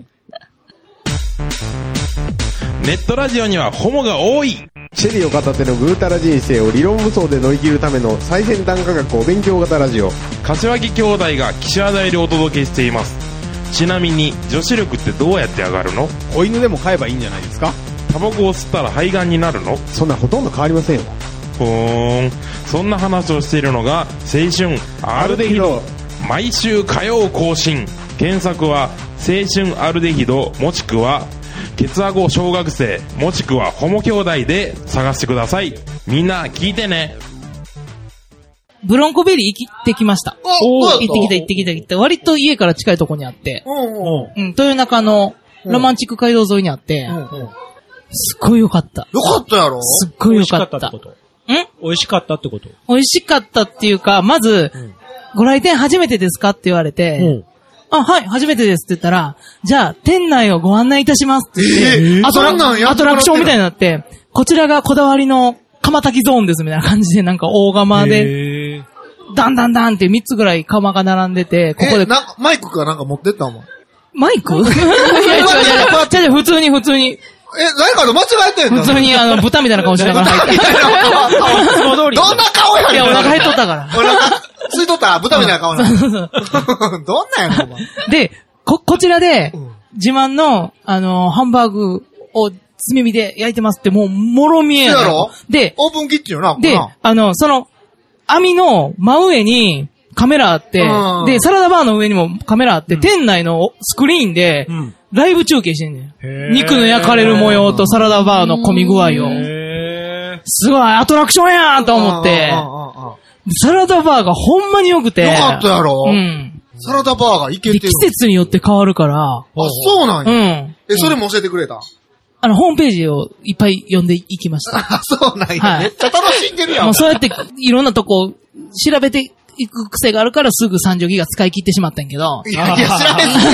ネットラジオにはホモが多い。 シェリーを片手のぐうたら人生を理論武装で乗り切るための最先端科学お勉強型ラジオ。 柏木兄弟が岸和田よりお届けしています。ちなみに女子力ってどうやって上がるの？ 子犬でも飼えばいいんじゃないですか？ タバコを吸ったら肺がんになるの？ そんなほとんど変わりませんよ。 そんな話をしているのが青春アルデヒド。毎週火曜更新。検索は青春アルデヒドもしくはケツアゴ小学生もしくはホモ兄弟で探してください。みんな聞いてね。 ブロンコベリー行ってきました。行ってきた。割と家から近いとこにあって、豊中のロマンチック街道沿いにあって、すっごい良かった。 よかったやろ？ すっごい良かった。 美味しかったってこと？ 美味しかったっていうか、まず、ご来店初めてですかって言われて、はい、初めてですって言ったら、じゃあ、店内をご案内いたしますって言って、アトラクションみたいになって、こちらがこだわりの釜炊きゾーンですみたいな感じで、なんか大釜で、ダンダンダンって3つぐらい釜が並んでて、ここで。 マイクかなんか持ってったお前。 マイク？いや、普通に。 誰かと間違えてんの？ 普通に豚みたいな顔しながら入って。 どんな顔やねん。 いや、お腹減っとったから。 お腹、ついとった豚みたいな顔なの。どんなんやのお前。 で、こちらで、自慢の、ハンバーグを炭火で焼いてますって、もう、もろ見えやろ？で、 オープンキッチンよな、 で、その、網の真上にカメラあって、で、サラダバーの上にもカメラあって、店内のスクリーンで、ライブ中継してんねん。肉の焼かれる模様とサラダバーの混み具合を。すごい、アトラクションやんと思って、サラダバーがほんまに良くて。 よかったやろ？サラダバーがいけてる。 季節によって変わるから。 あ、そうなんや。それも教えてくれた？ ホームページをいっぱい読んでいきました。 あ、そうなんや。めっちゃ楽しんでるやん。 もうそうやっていろんなとこ調べていく癖があるからすぐ30ギガ使い切ってしまったんやけど。 いや、知らへんす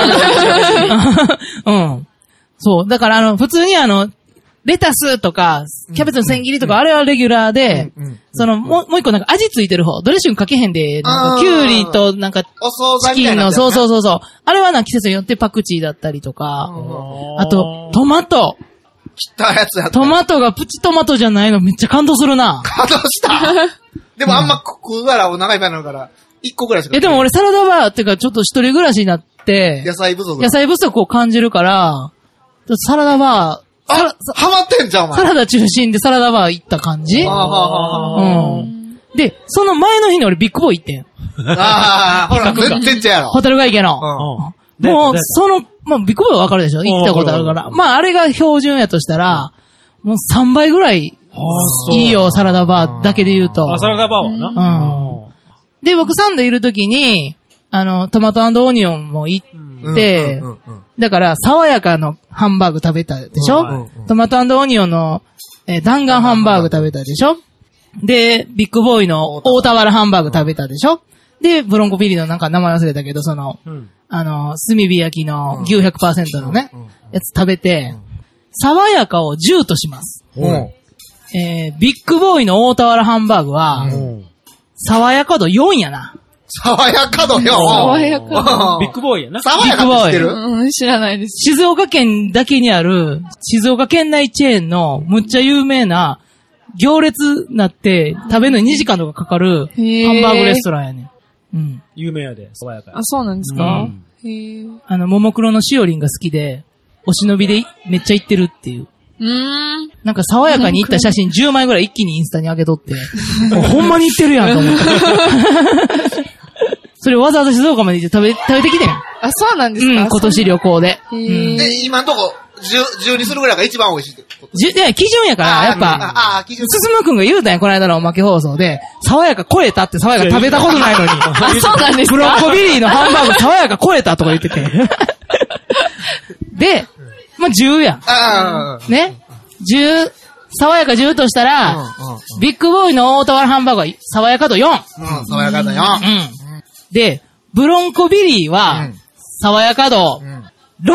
やん。 そう。だから普通にレタスとか、キャベツの千切りとか、あれはレギュラーで、もう一個なんか味ついてる方、ドレッシングかけへんで、なんかキュウリとなんか、チキンの、そう。あれは季節によってパクチーだったりとか、あと、トマト。 切ったやつやった。 トマトがプチトマトじゃないのめっちゃ感動するな。 感動したでもあんま食うからお腹いっぱいになるから、1個ぐらいしか。 でも俺サラダバーっていうかちょっと一人暮らしになって、 野菜不足を感じるから、サラダバー、 ハマってんじゃん、お前。 サラダ中心でサラダバー行った感じ？で、その前の日に俺ビッグボーイ行ってん。 ほら、全然違うやろ。 ホタルが池の。もう、ビッグボーイはわかるでしょ？行ったことあるから。まあ、あれが標準やとしたら、もう3倍ぐらいいいよ、サラダバーだけで言うと。 サラダバーはな。 で、僕サンドいるときに、トマト&オニオンも行って、だから、爽やかのハンバーグ食べたでしょ？トマト&オニオンの、弾丸ハンバーグ食べたでしょ？で、ビッグボーイの大田原ハンバーグ食べたでしょ？で、ブロンコビリのなんか名前忘れたけど、炭火焼きの牛 100% のね、やつ食べて、爽やかを10とします。ビッグボーイの大田原ハンバーグは、爽やか度4やな。 爽やか度よ。 爽やか。 ビッグボーイやな。 爽やかって知ってる？ 知らないです。 静岡県だけにある、静岡県内チェーンのむっちゃ有名な、行列なって食べるのに2時間とかかかる、ハンバーグレストランやねん。 有名やで、爽やかや。 あ、そうなんですか？ ももクロのしおりんが好きで、お忍びでめっちゃ行ってるっていう。なんか爽やかに行った写真10枚ぐらい一気にインスタに上げとって、ほんまに行ってるやんと思って。それわざわざ静岡まで行って食べてきてん。 あ、そうなんですか？ 今年旅行で。 で、今んとこ、10にするぐらいが一番美味しいってこと？ いや、基準やから、やっぱ、すすむくんが言うたんや、この間のおまけ放送で、爽やか超えたって爽やか食べたことないのに。 あ、そうなんですか？ ブロッコビリーのハンバーグ爽やか超えたとか言ってて。で、まあ、10やん。ね？ 10、爽やか10としたら、ビッグボーイの大田原ハンバーグは爽やか度4。 爽やか度4。 で、ブロンコビリーは、爽やか度6。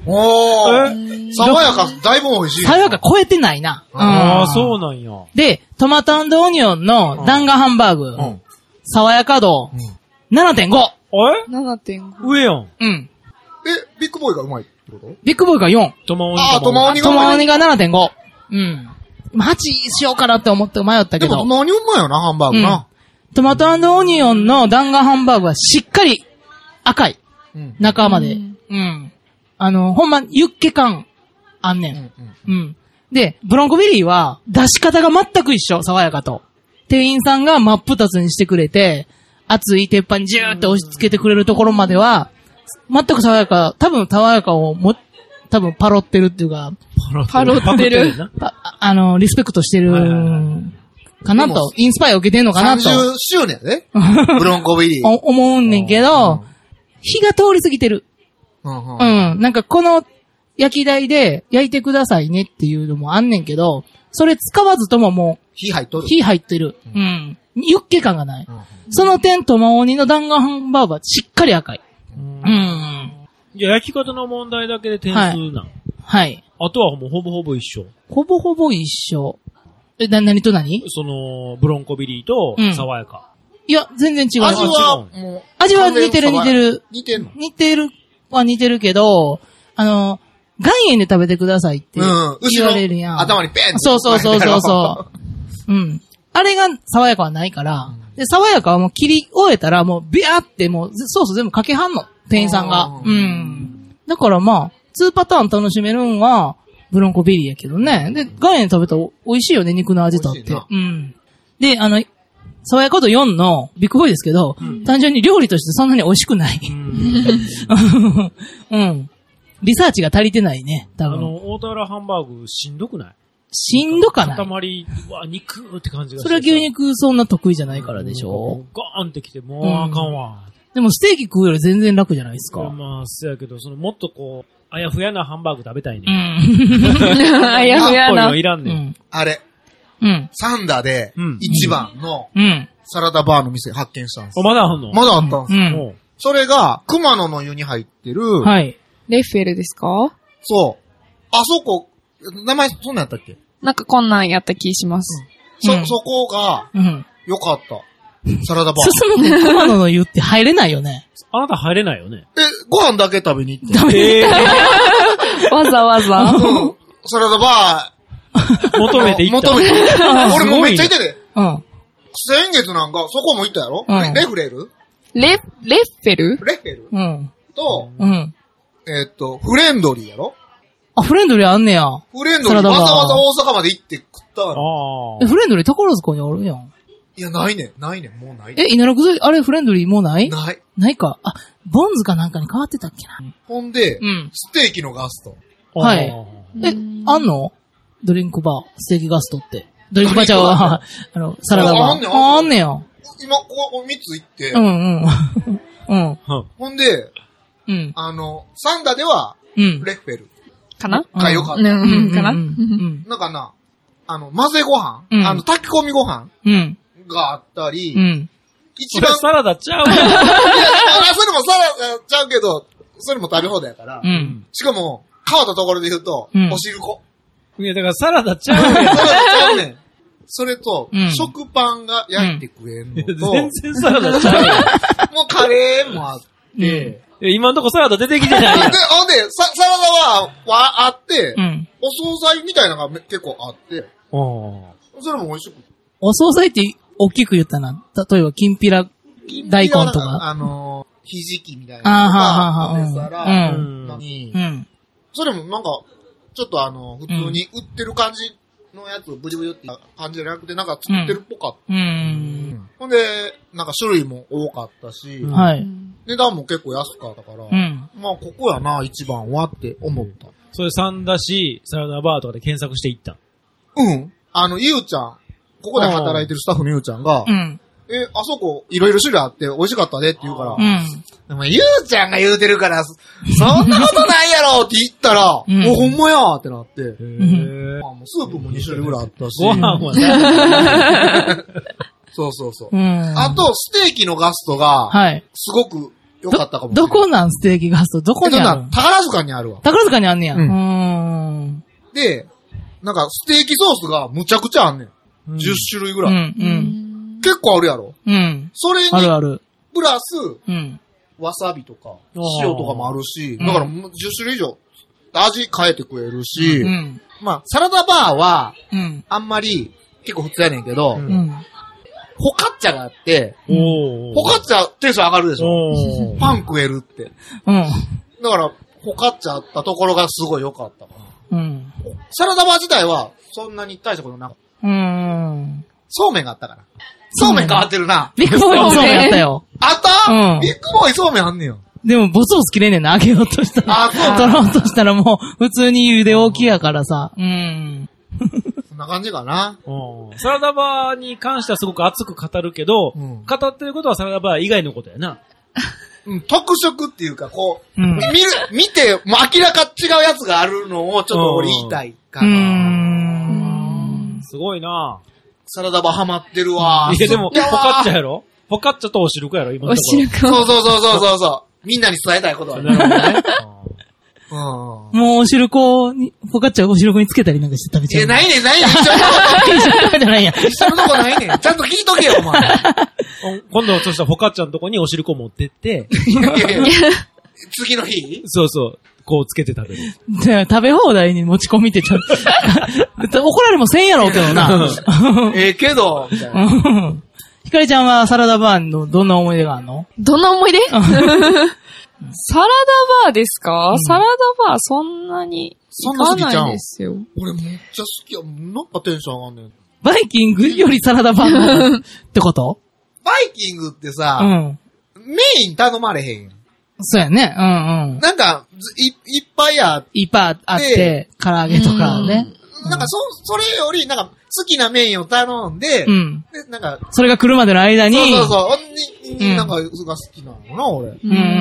爽やか、だいぶ美味しい。 爽やか超えてないな。 ああ、そうなんや。 で、トマト&オニオンの弾丸ハンバーグ。爽やか度。7.5。 7.5。 上やん。 うん。 ビッグボーイがうまいってこと？ ビッグボーイが4。 トマオニが 7.5。うん。8しようかなって思って迷ったけど。 でもトマオニうまいよな、ハンバーグな。 トマト&オニオンの弾丸ハンバーグはしっかり赤い。中まで。うん。ほんま、ユッケ感あんねん。うん。で、ブロンコビリーは出し方が全く一緒、爽やかと。店員さんが真っ二つにしてくれて、熱い鉄板にジューって押し付けてくれるところまでは、全く爽やか、多分爽やかを多分パロってるっていうか、 パロってるリスペクトしてる、かなと、インスパイアを受けてんのかなと。 30周年やでブロンコビリー。 思うねんけど、火が通り過ぎてる。なんかこの焼き台で焼いてくださいねっていうのもあんねんけど、それ使わずとももう、火入ってる。ユッケ感がない。その点、トマオニの弾丸ハンバーグはしっかり赤い。 いや、焼き方の問題だけで点数なん。 はい。 あとはもうほぼほぼ一緒。 ほぼほぼ一緒。何と何？ ブロンコビリーと、爽やか。 いや、全然違う。 味は似てる。 似てんの？ 似てるけど、岩塩で食べてくださいって言われるやん。 頭にペンって。 そう。うん。あれが爽やかはないから、で、爽やかはもう切り終えたらもうビャーってもうソース全部かけはんの。店員さんが。だからまあ、2パターン楽しめるんは、ブロンコビリーやけどね。で、岩塩食べたら美味しいよね、肉の味とって。で、爽やか度4のビッグボーイですけど、単純に料理としてそんなに美味しくない。リサーチが足りてないね、多分。 大田原ハンバーグしんどくない？ しんどかない？ 塊は肉って感じがする。 それは牛肉そんな得意じゃないからでしょ？ ガーンってきて、もうあかんわ。 でもステーキ食うより全然楽じゃないですか。 まあ、そうやけど、もっとこう、あやふやなハンバーグ食べたいね。 あやふやな。 いらんねん。 あれ。サンダーで、一番の、サラダバーの店発見したんです。 まだあんの？ まだあったんですよ。それが、熊野の湯に入ってる、 はい。 レッフェルですか？ そう。あそこ、名前そんなんやったっけ？ なんかこんなんやった気します。 そこが、よかった。サラダバー。 進むね、熊野の湯って入れないよね。 あなた入れないよね。 ご飯だけ食べに行って。 わざわざ。 サラダバー。求めて行った。 俺もうめっちゃ行ってて。先月なんか、そこも行ったやろ？レフレル？ レッフェル？ レフェルと、フレンドリーやろ？ あ、フレンドリーあんねや。 フレンドリーわざわざ大阪まで行って食ったの。フレンドリー宝塚におるやん。 いや、ないねん、もうない。 稲六沿い、あれフレンドリーもうない？ ない。 ないか。あ、ボンズかなんかに変わってたっけな。 ほんで、ステーキのガスト。 はい。あんの？ドリンクバー、ステーキガストって。ドリンクバーちゃうわ。サラダバー。あんねや。 今、こう、3つ行って。ほんで、サンダでは、レッフェル。 かな？ よかった。かな？なんかな、混ぜご飯？炊き込みご飯？があったり、 一番。サラダちゃういや、それもサラダちゃうけど、それも食べ放題やから。しかも、変わったところで言うと、お汁粉。 いや、だからサラダちゃうねん。 サラダちゃうねん。それと、食パンが焼いてくれんのと、 全然サラダちゃうねん。 もうカレーもあって、 今んとこサラダ出てきてないやん。 ほんで、サラダはあって、お惣菜みたいなのが結構あって、それも美味しくて。 お惣菜って大きく言ったな。例えば、きんぴら大根とか。 ひじきみたいなのとか、それもなんか、ちょっと普通に売ってる感じのやつをブリブリって感じじゃなくて、なんか作ってるっぽかった。ほんで、なんか種類も多かったし、値段も結構安かったから、まあここやな、一番はって思った。 それサンダシ、サラダバーとかで検索していったゆうちゃん、ここで働いてるスタッフのゆうちゃんが、あそこいろいろ種類あって美味しかったねって言うから、でもゆうちゃんが言うてるから、そんなことないやろって言ったら、ほんまやーってなって、スープも2種類ぐらいあったし、 ご飯はね。 そう。あと、ステーキのガストが、すごくよかったかもしれない。 どこなんステーキガストどこにある宝塚にあるわ。 宝塚にあんねや。 で、なんかステーキソースがむちゃくちゃあんねん。10種類ぐらい。結構あるやろ。それに、 あるある。 プラス、わさびとか、塩とかもあるし、だから10種類以上、味変えてくれるし、まあ、サラダバーは、あんまり、結構普通やねんけど、ホカッチャがあって、ホカッチャテンション上がるでしょ。パン食えるって。だから、ホカッチャあったところがすごい良かったかな。サラダバー自体は、そんなに大したことなかった。そうめんがあったから。そうめん変わってるな。 ビッグボーイもそうめんあったよ。 あったビッグボーイそうめんあんねんよ。 でも、ボソボソ切れねえな、揚げようとしたら。取ろうとしたらもう、普通に茹で大きいやからさ。そんな感じかな。 サラダバーに関してはすごく熱く語るけど、語ってることはサラダバー以外のことやな。 特色っていうか、こう、見て、もう明らか違うやつがあるのをちょっと俺言いたいかな。 すごいな。 サラダバーハマってるわ。 いやでも、ポカッチャやろポカッチャとおしるこやろ今のところ。 おしるこ。 そう。みんなに伝えたいことはね。 もうおしるこに、ポカッチャおしるこにつけたりなんかして食べちゃう。 ないねん。一緒のとこないねん。ちゃんと聞いとけよ、お前。 今度、そしたらフォカッチャのとこにおしるこ持ってって、 次の日そう。こうつけて食べる。 じゃあ食べ放題に持ち込みってちょっと、怒られもせんやろうけどな。 けど、みたいな。 ひかりちゃんはサラダバーのどんな思い出があるの？ どんな思い出サラダバーですか？サラダバーそんなに行かないですよ。 俺めっちゃ好きや。なんかテンション上がんねん。 バイキングよりサラダバーってこと？ バイキングってさ、メイン頼まれへん。 そうやね。 なんか、いっぱいあって、唐揚げとかね。 なんかそれより、なんか、好きなメインを頼んで、で、なんか、 それが来るまでの間に、 なんか、それが好きなのな、俺。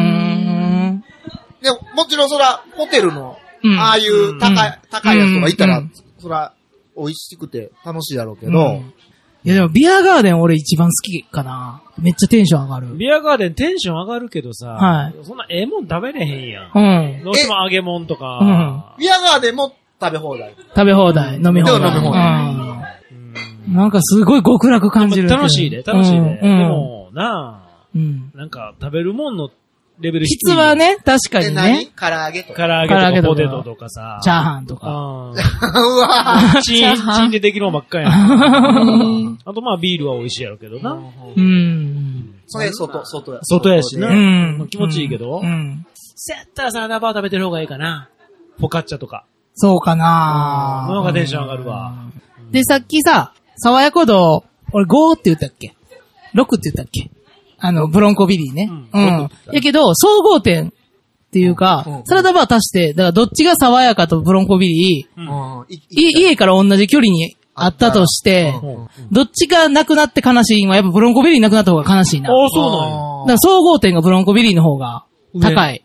でも、もちろんそら、ホテルの、ああいう高いやつとかいたら、そら、美味しくて楽しいだろうけど、 いやでもビアガーデン俺一番好きかな。めっちゃテンション上がる。 ビアガーデンテンション上がるけどさ、そんなもん食べれへんやん。どうしても揚げ物とか。 ビアガーデンも食べ放題。 飲み放題。なんかすごい極楽感じる。 楽しいで。でもなんか食べるもんのレベル低い。 質はね、確かにね。 唐揚げとかポテトとかさ。 チャーハンとか。 うわチーンでできるのばっかりやん。あとまあビールは美味しいやろうけどな。 それ外やしな。気持ちいいけど。そうやったらサラダバー食べてる方がいいかな。フォカッチャとか。 そうかなの方がテンション上がるわ。 で、さっきさ、爽やか度、俺5って言ったっけ ?6 って言ったっけブロンコビリーね。やけど、総合点っていうか、サラダバー足して、だからどっちが爽やかとブロンコビリー、家から同じ距離にあったとして、どっちがなくなって悲しいのはやっぱブロンコビリーなくなった方が悲しいな。 そうなんや。 だから総合点がブロンコビリーの方が高い。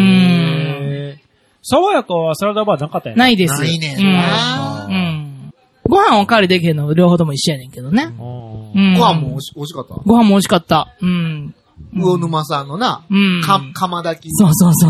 爽やかはサラダバーなかったやん。 ないです。 ないねんな。 ご飯おかわりできるの両方とも一緒やねんけどね。 ご飯も美味しかった。 ご飯も美味しかった。 魚沼さんのな、釜炊き。 そう。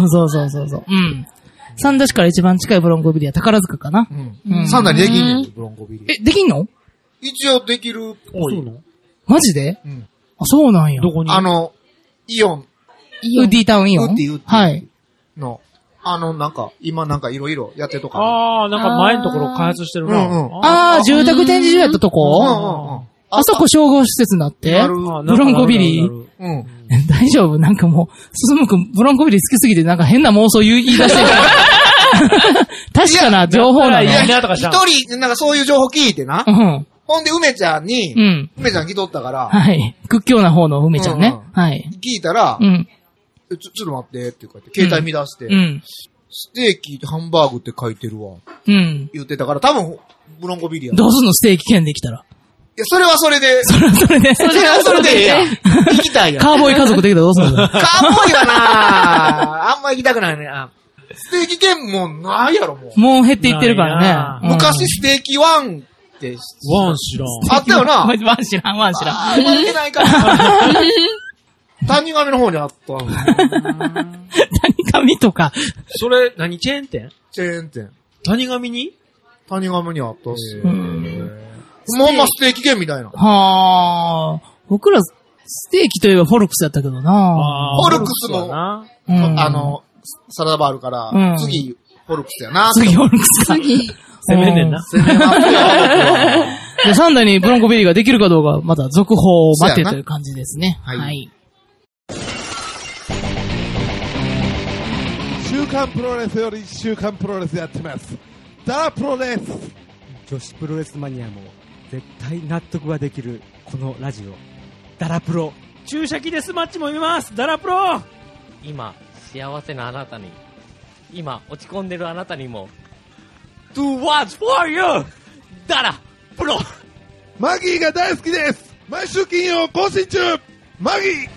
三田市から一番近いブロンコビリーは宝塚かな。 三田にできんねん、ブロンコビリー。 できんの？ 一応できるっぽい。 マジで？あ、そうなんや。 どこに？ イオン。 ウッディタウンイオン？ ウッディ。 はい。 の、なんか、今なんかいろいろやってとか。 なんか前のところ開発してるな。 住宅展示場やったとこ？あそこ商業施設になってブロンコビリー大丈夫？なんかもう、進むくん、ブロンコビリー好きすぎてなんか変な妄想言い出してる。確かな情報なの。 一人、なんかそういう情報聞いてな。ほんで、梅ちゃんに、梅ちゃん来とったから。 はい。屈強な方の梅ちゃんね。はい。 聞いたら、ちょっと待って、って言って、携帯見出して、ステーキ、ハンバーグって書いてるわ。言ってたから、多分、ブロンコビリーや。 どうすんのステーキ券できたら。 いや、それはそれで。 それはそれで。 ええやん。行きたいやん。 カーボーイ家族できたらどうすんの？ カーボーイはなあんま行きたくないね。ステーキ券もないやろ、もう。 もう減っていってるからね。昔ステーキワンって。 ワン知らん。 あったよな。 ワン知らん。 あんま行けないから。 谷上の方にあった。 谷上とか。 それ、何チェーン店？ チェーン店。 谷上にあったっすよ。もうまステーキ店みたいな。 はあ。僕ら、ステーキといえばフォルクスやったけどな。 フォルクスも、サラダバーあるから、次、フォルクスやな。 次、フォルクスか。 攻めんねんな。 攻めますよ。サンダーにブロンコベリーができるかどうか、また続報を待てという感じですね。はい。 週刊プロレスより週刊プロレスやってます。ダラプロです。 女子プロレスマニアも絶対納得ができるこのラジオ。ダラプロ。 注射器デスマッチも見ます。ダラプロ。 今、幸せなあなたに。今、落ち込んでるあなたにも。Do what's for you! ダラプロ。 マギーが大好きです。毎週金曜更新中。マギー。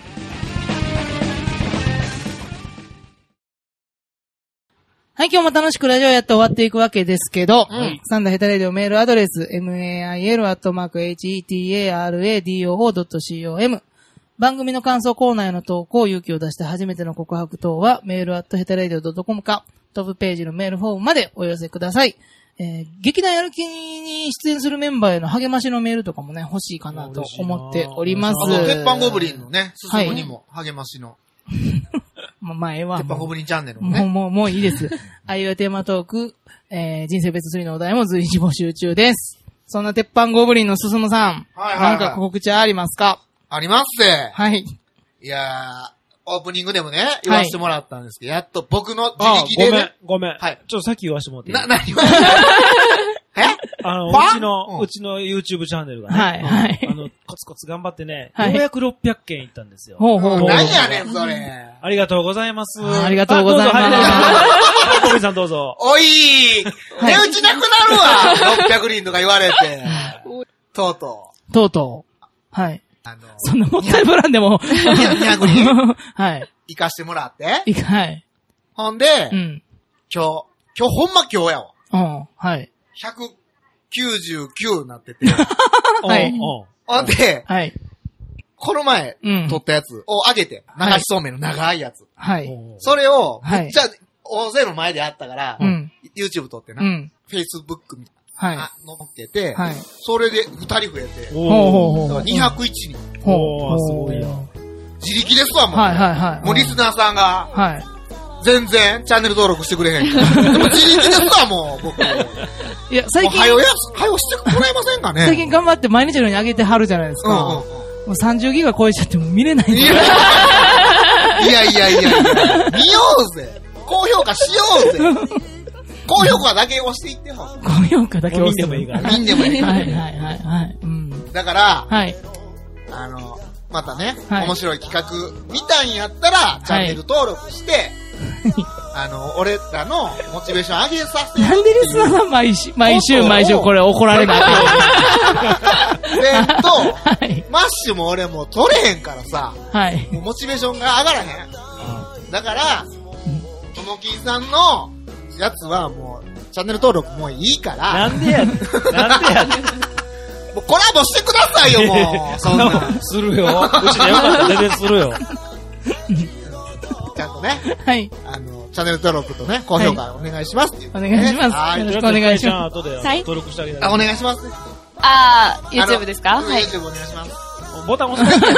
はい、今日も楽しくラジオやって終わっていくわけですけど、サンダーヘタレディオメールアドレス、mail@hetaradio.com。番組の感想コーナーへの投稿、勇気を出して初めての告白等は、メール@hetaradio.com か、トップページのメールフォームまでお寄せください。劇団やる気に出演するメンバーへの励ましのメールとかもね、欲しいかなと思っております。 鉄板ゴブリンのね、進むにも励ましの。 前は。 鉄板ゴブリンチャンネルもね。 もういいです。あいうテーマトーク、人生別3のお題も随時募集中です。そんな鉄板ゴブリンの進むさん。なんか告知ありますか？ ありますぜ。 はい。 いやー、オープニングでもね、言わせてもらったんですけど、やっと僕の自力でね。 ごめん。 はい。 ちょっとさっき言わせてもらっていい？ 何をうちの YouTube チャンネルがね。 はい。 コツコツ頑張ってね、ようやく600件いったんですよ。 何やねん、それ。 ありがとうございます。 ありがとうございます。 小見さんどうぞ。 おい値打ちなくなるわ !600 人とか言われて。とうとう。はい。そんなもったいぶらんでも。 200人はい。 行かしてもらって。 はい。 ほんで、今日ほんま今日やわ。 はい。 199になってて。 はい。 ほんで、 はい。 この前、撮ったやつを上げて、流しそうめんの長いやつ。 はい。 それを、めっちゃ大勢の前でやったから、YouTube 撮ってな、Facebook みたいな。 はい。 乗っけて、 はい。 それで2人増えて、201人。 すごいよ。 自力ですわ、もう。 はい。 もうリスナーさんが、 はい。 全然チャンネル登録してくれへんから。でも自力ですわ、もう、僕。 いや、最近。 はよしてもらえませんかね。 最近頑張って毎日のように上げてはるじゃないですか。もう30ギガ超えちゃっても見れない。いや、 見ようぜ。高評価しようぜ。高評価だけ押していってよ。 高評価だけ押してもいいから。 見んでもいいから。 はい。 だから、 はい。 またね、面白い企画見たんやったら、チャンネル登録して、俺らのモチベーション上げさせて。 なんでリスナーさん毎週これ怒られないマッシュも俺も取れへんからさ、 はい。 モチベーションが上がらへん。だから、ともきんさんのやつはもう、チャンネル登録もういいから。 なんでやねん。 もうコラボしてくださいよ、もう。そんな。 するよ。うちでよかったら全然するよ。 ちゃんとね。 はい。 チャンネル登録とね、高評価お願いしますっていう。 お願いします。よろしくお願いします。 後で登録してあげたい。お願いします。 YouTube ですか？ はい。YouTube お願いします。 ボタン押して。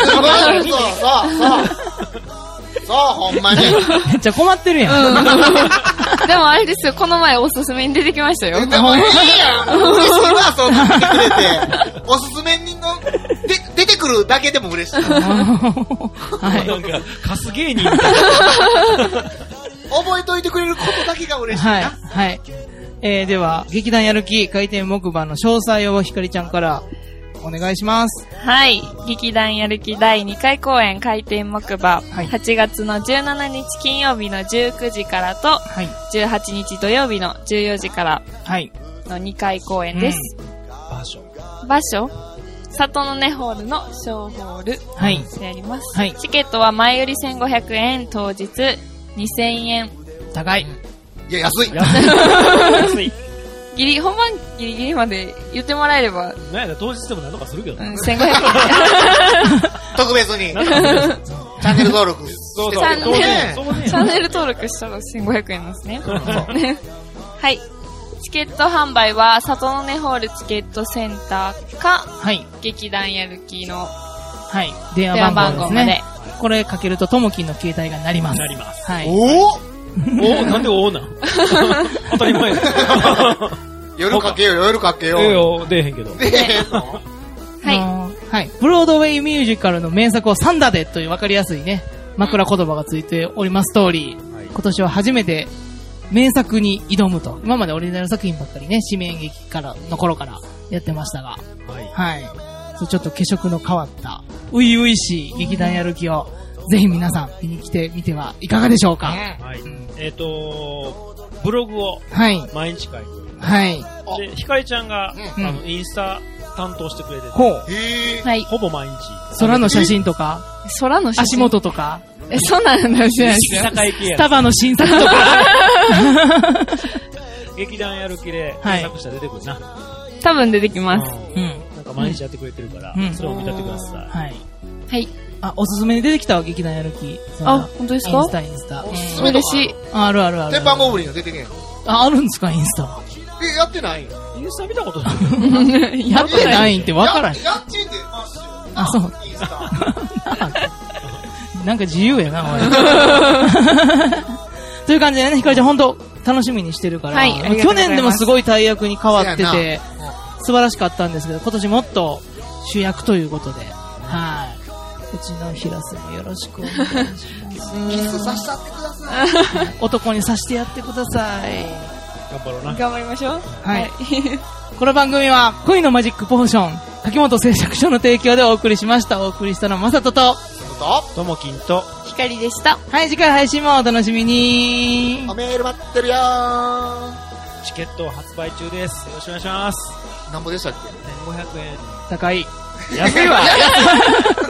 そう、ほんまに。 めっちゃ困ってるやん。 でもあれですよ、この前おすすめに出てきましたよ。 でもいいやん。嬉しいな、そう言ってくれて。おすすめに出てくるだけでも嬉しい。 はい。 なんか、カス芸人みたいな。 覚えといてくれることだけが嬉しいな。 はい。では、劇団やる気開店木馬の詳細をひかりちゃんからお願いします。 はい。劇団やる気第2回公演開店木馬、8月の17日金曜日の19時からと、18日土曜日の14時からの2回公演です。場所里の根ホールの小ホールでやります。チケットは前売り1500円、当日2000円。 高い。 いや、安い。 安い。 本番ギリギリまで言ってもらえれば。 なんや当日でも何とかするけどね。 1500円。 特別に。 チャンネル登録してチャンネル登録したら1500円ですね。はい。チケット販売は、里の根ホールチケットセンターか、はい。劇団やる気の、 はい。電話番号ですね。これかけるとともきんの携帯が鳴ります。 鳴ります。 はい。 なんでおなん当たり前だ。 夜かけよう。 出えへんけど。 出えへんのはい。ブロードウェイミュージカルの名作をサンダでという分かりやすいね、枕言葉がついております通り、今年は初めて名作に挑むと。今までオリジナル作品ばっかりね、指名劇の頃からやってましたが、はい。ちょっと化粧の変わった、初々しい劇団やる気を、ぜひ皆さん見に来てみてはいかがでしょうか。はい。 ブログを毎日書いております。はい。で、ひかりちゃんが、インスタ担当してくれてて。 はい。 ほぼ毎日。 空の写真とか、 空の写真足元とか、 そうなんだよ、 スタバの新作とか。 劇団やる気で検索したら出てくるな。 多分出てきます。 なんか毎日やってくれてるから、それを見たってください。 はい。 はい。 おすすめに出てきたわ、劇団やる気。 本当ですか？ インスタ。 おすすめ嬉しい。 ある。 鉄板ゴブリンが出てけん。 あるんですか、インスタ。 やってない？ インスタ見たことない。 やってないんって分からん。 やってますよ。 あ、そう。 インスタ。 なんか自由やな、俺。という感じでね、ひかりちゃん本当楽しみにしてるから。はい。去年でもすごい大役に変わってて、素晴らしかったんですけど、今年もっと主役ということで。はい。うちの平瀬もよろしくお願いします。 キスさせてやってください。 男にさしてやってください。 頑張ろうな。 頑張りましょう。 はい。この番組は恋のマジックポーション、柿本製作所の提供でお送りしました。お送りしたのはまさとと、 ともきんと、 ひかりでした。 はい、次回配信もお楽しみに。 メール待ってるよー。 チケット発売中です。よろしくお願いします。 何ぼでしたっけ？ 1500円。 高い。 安いわ。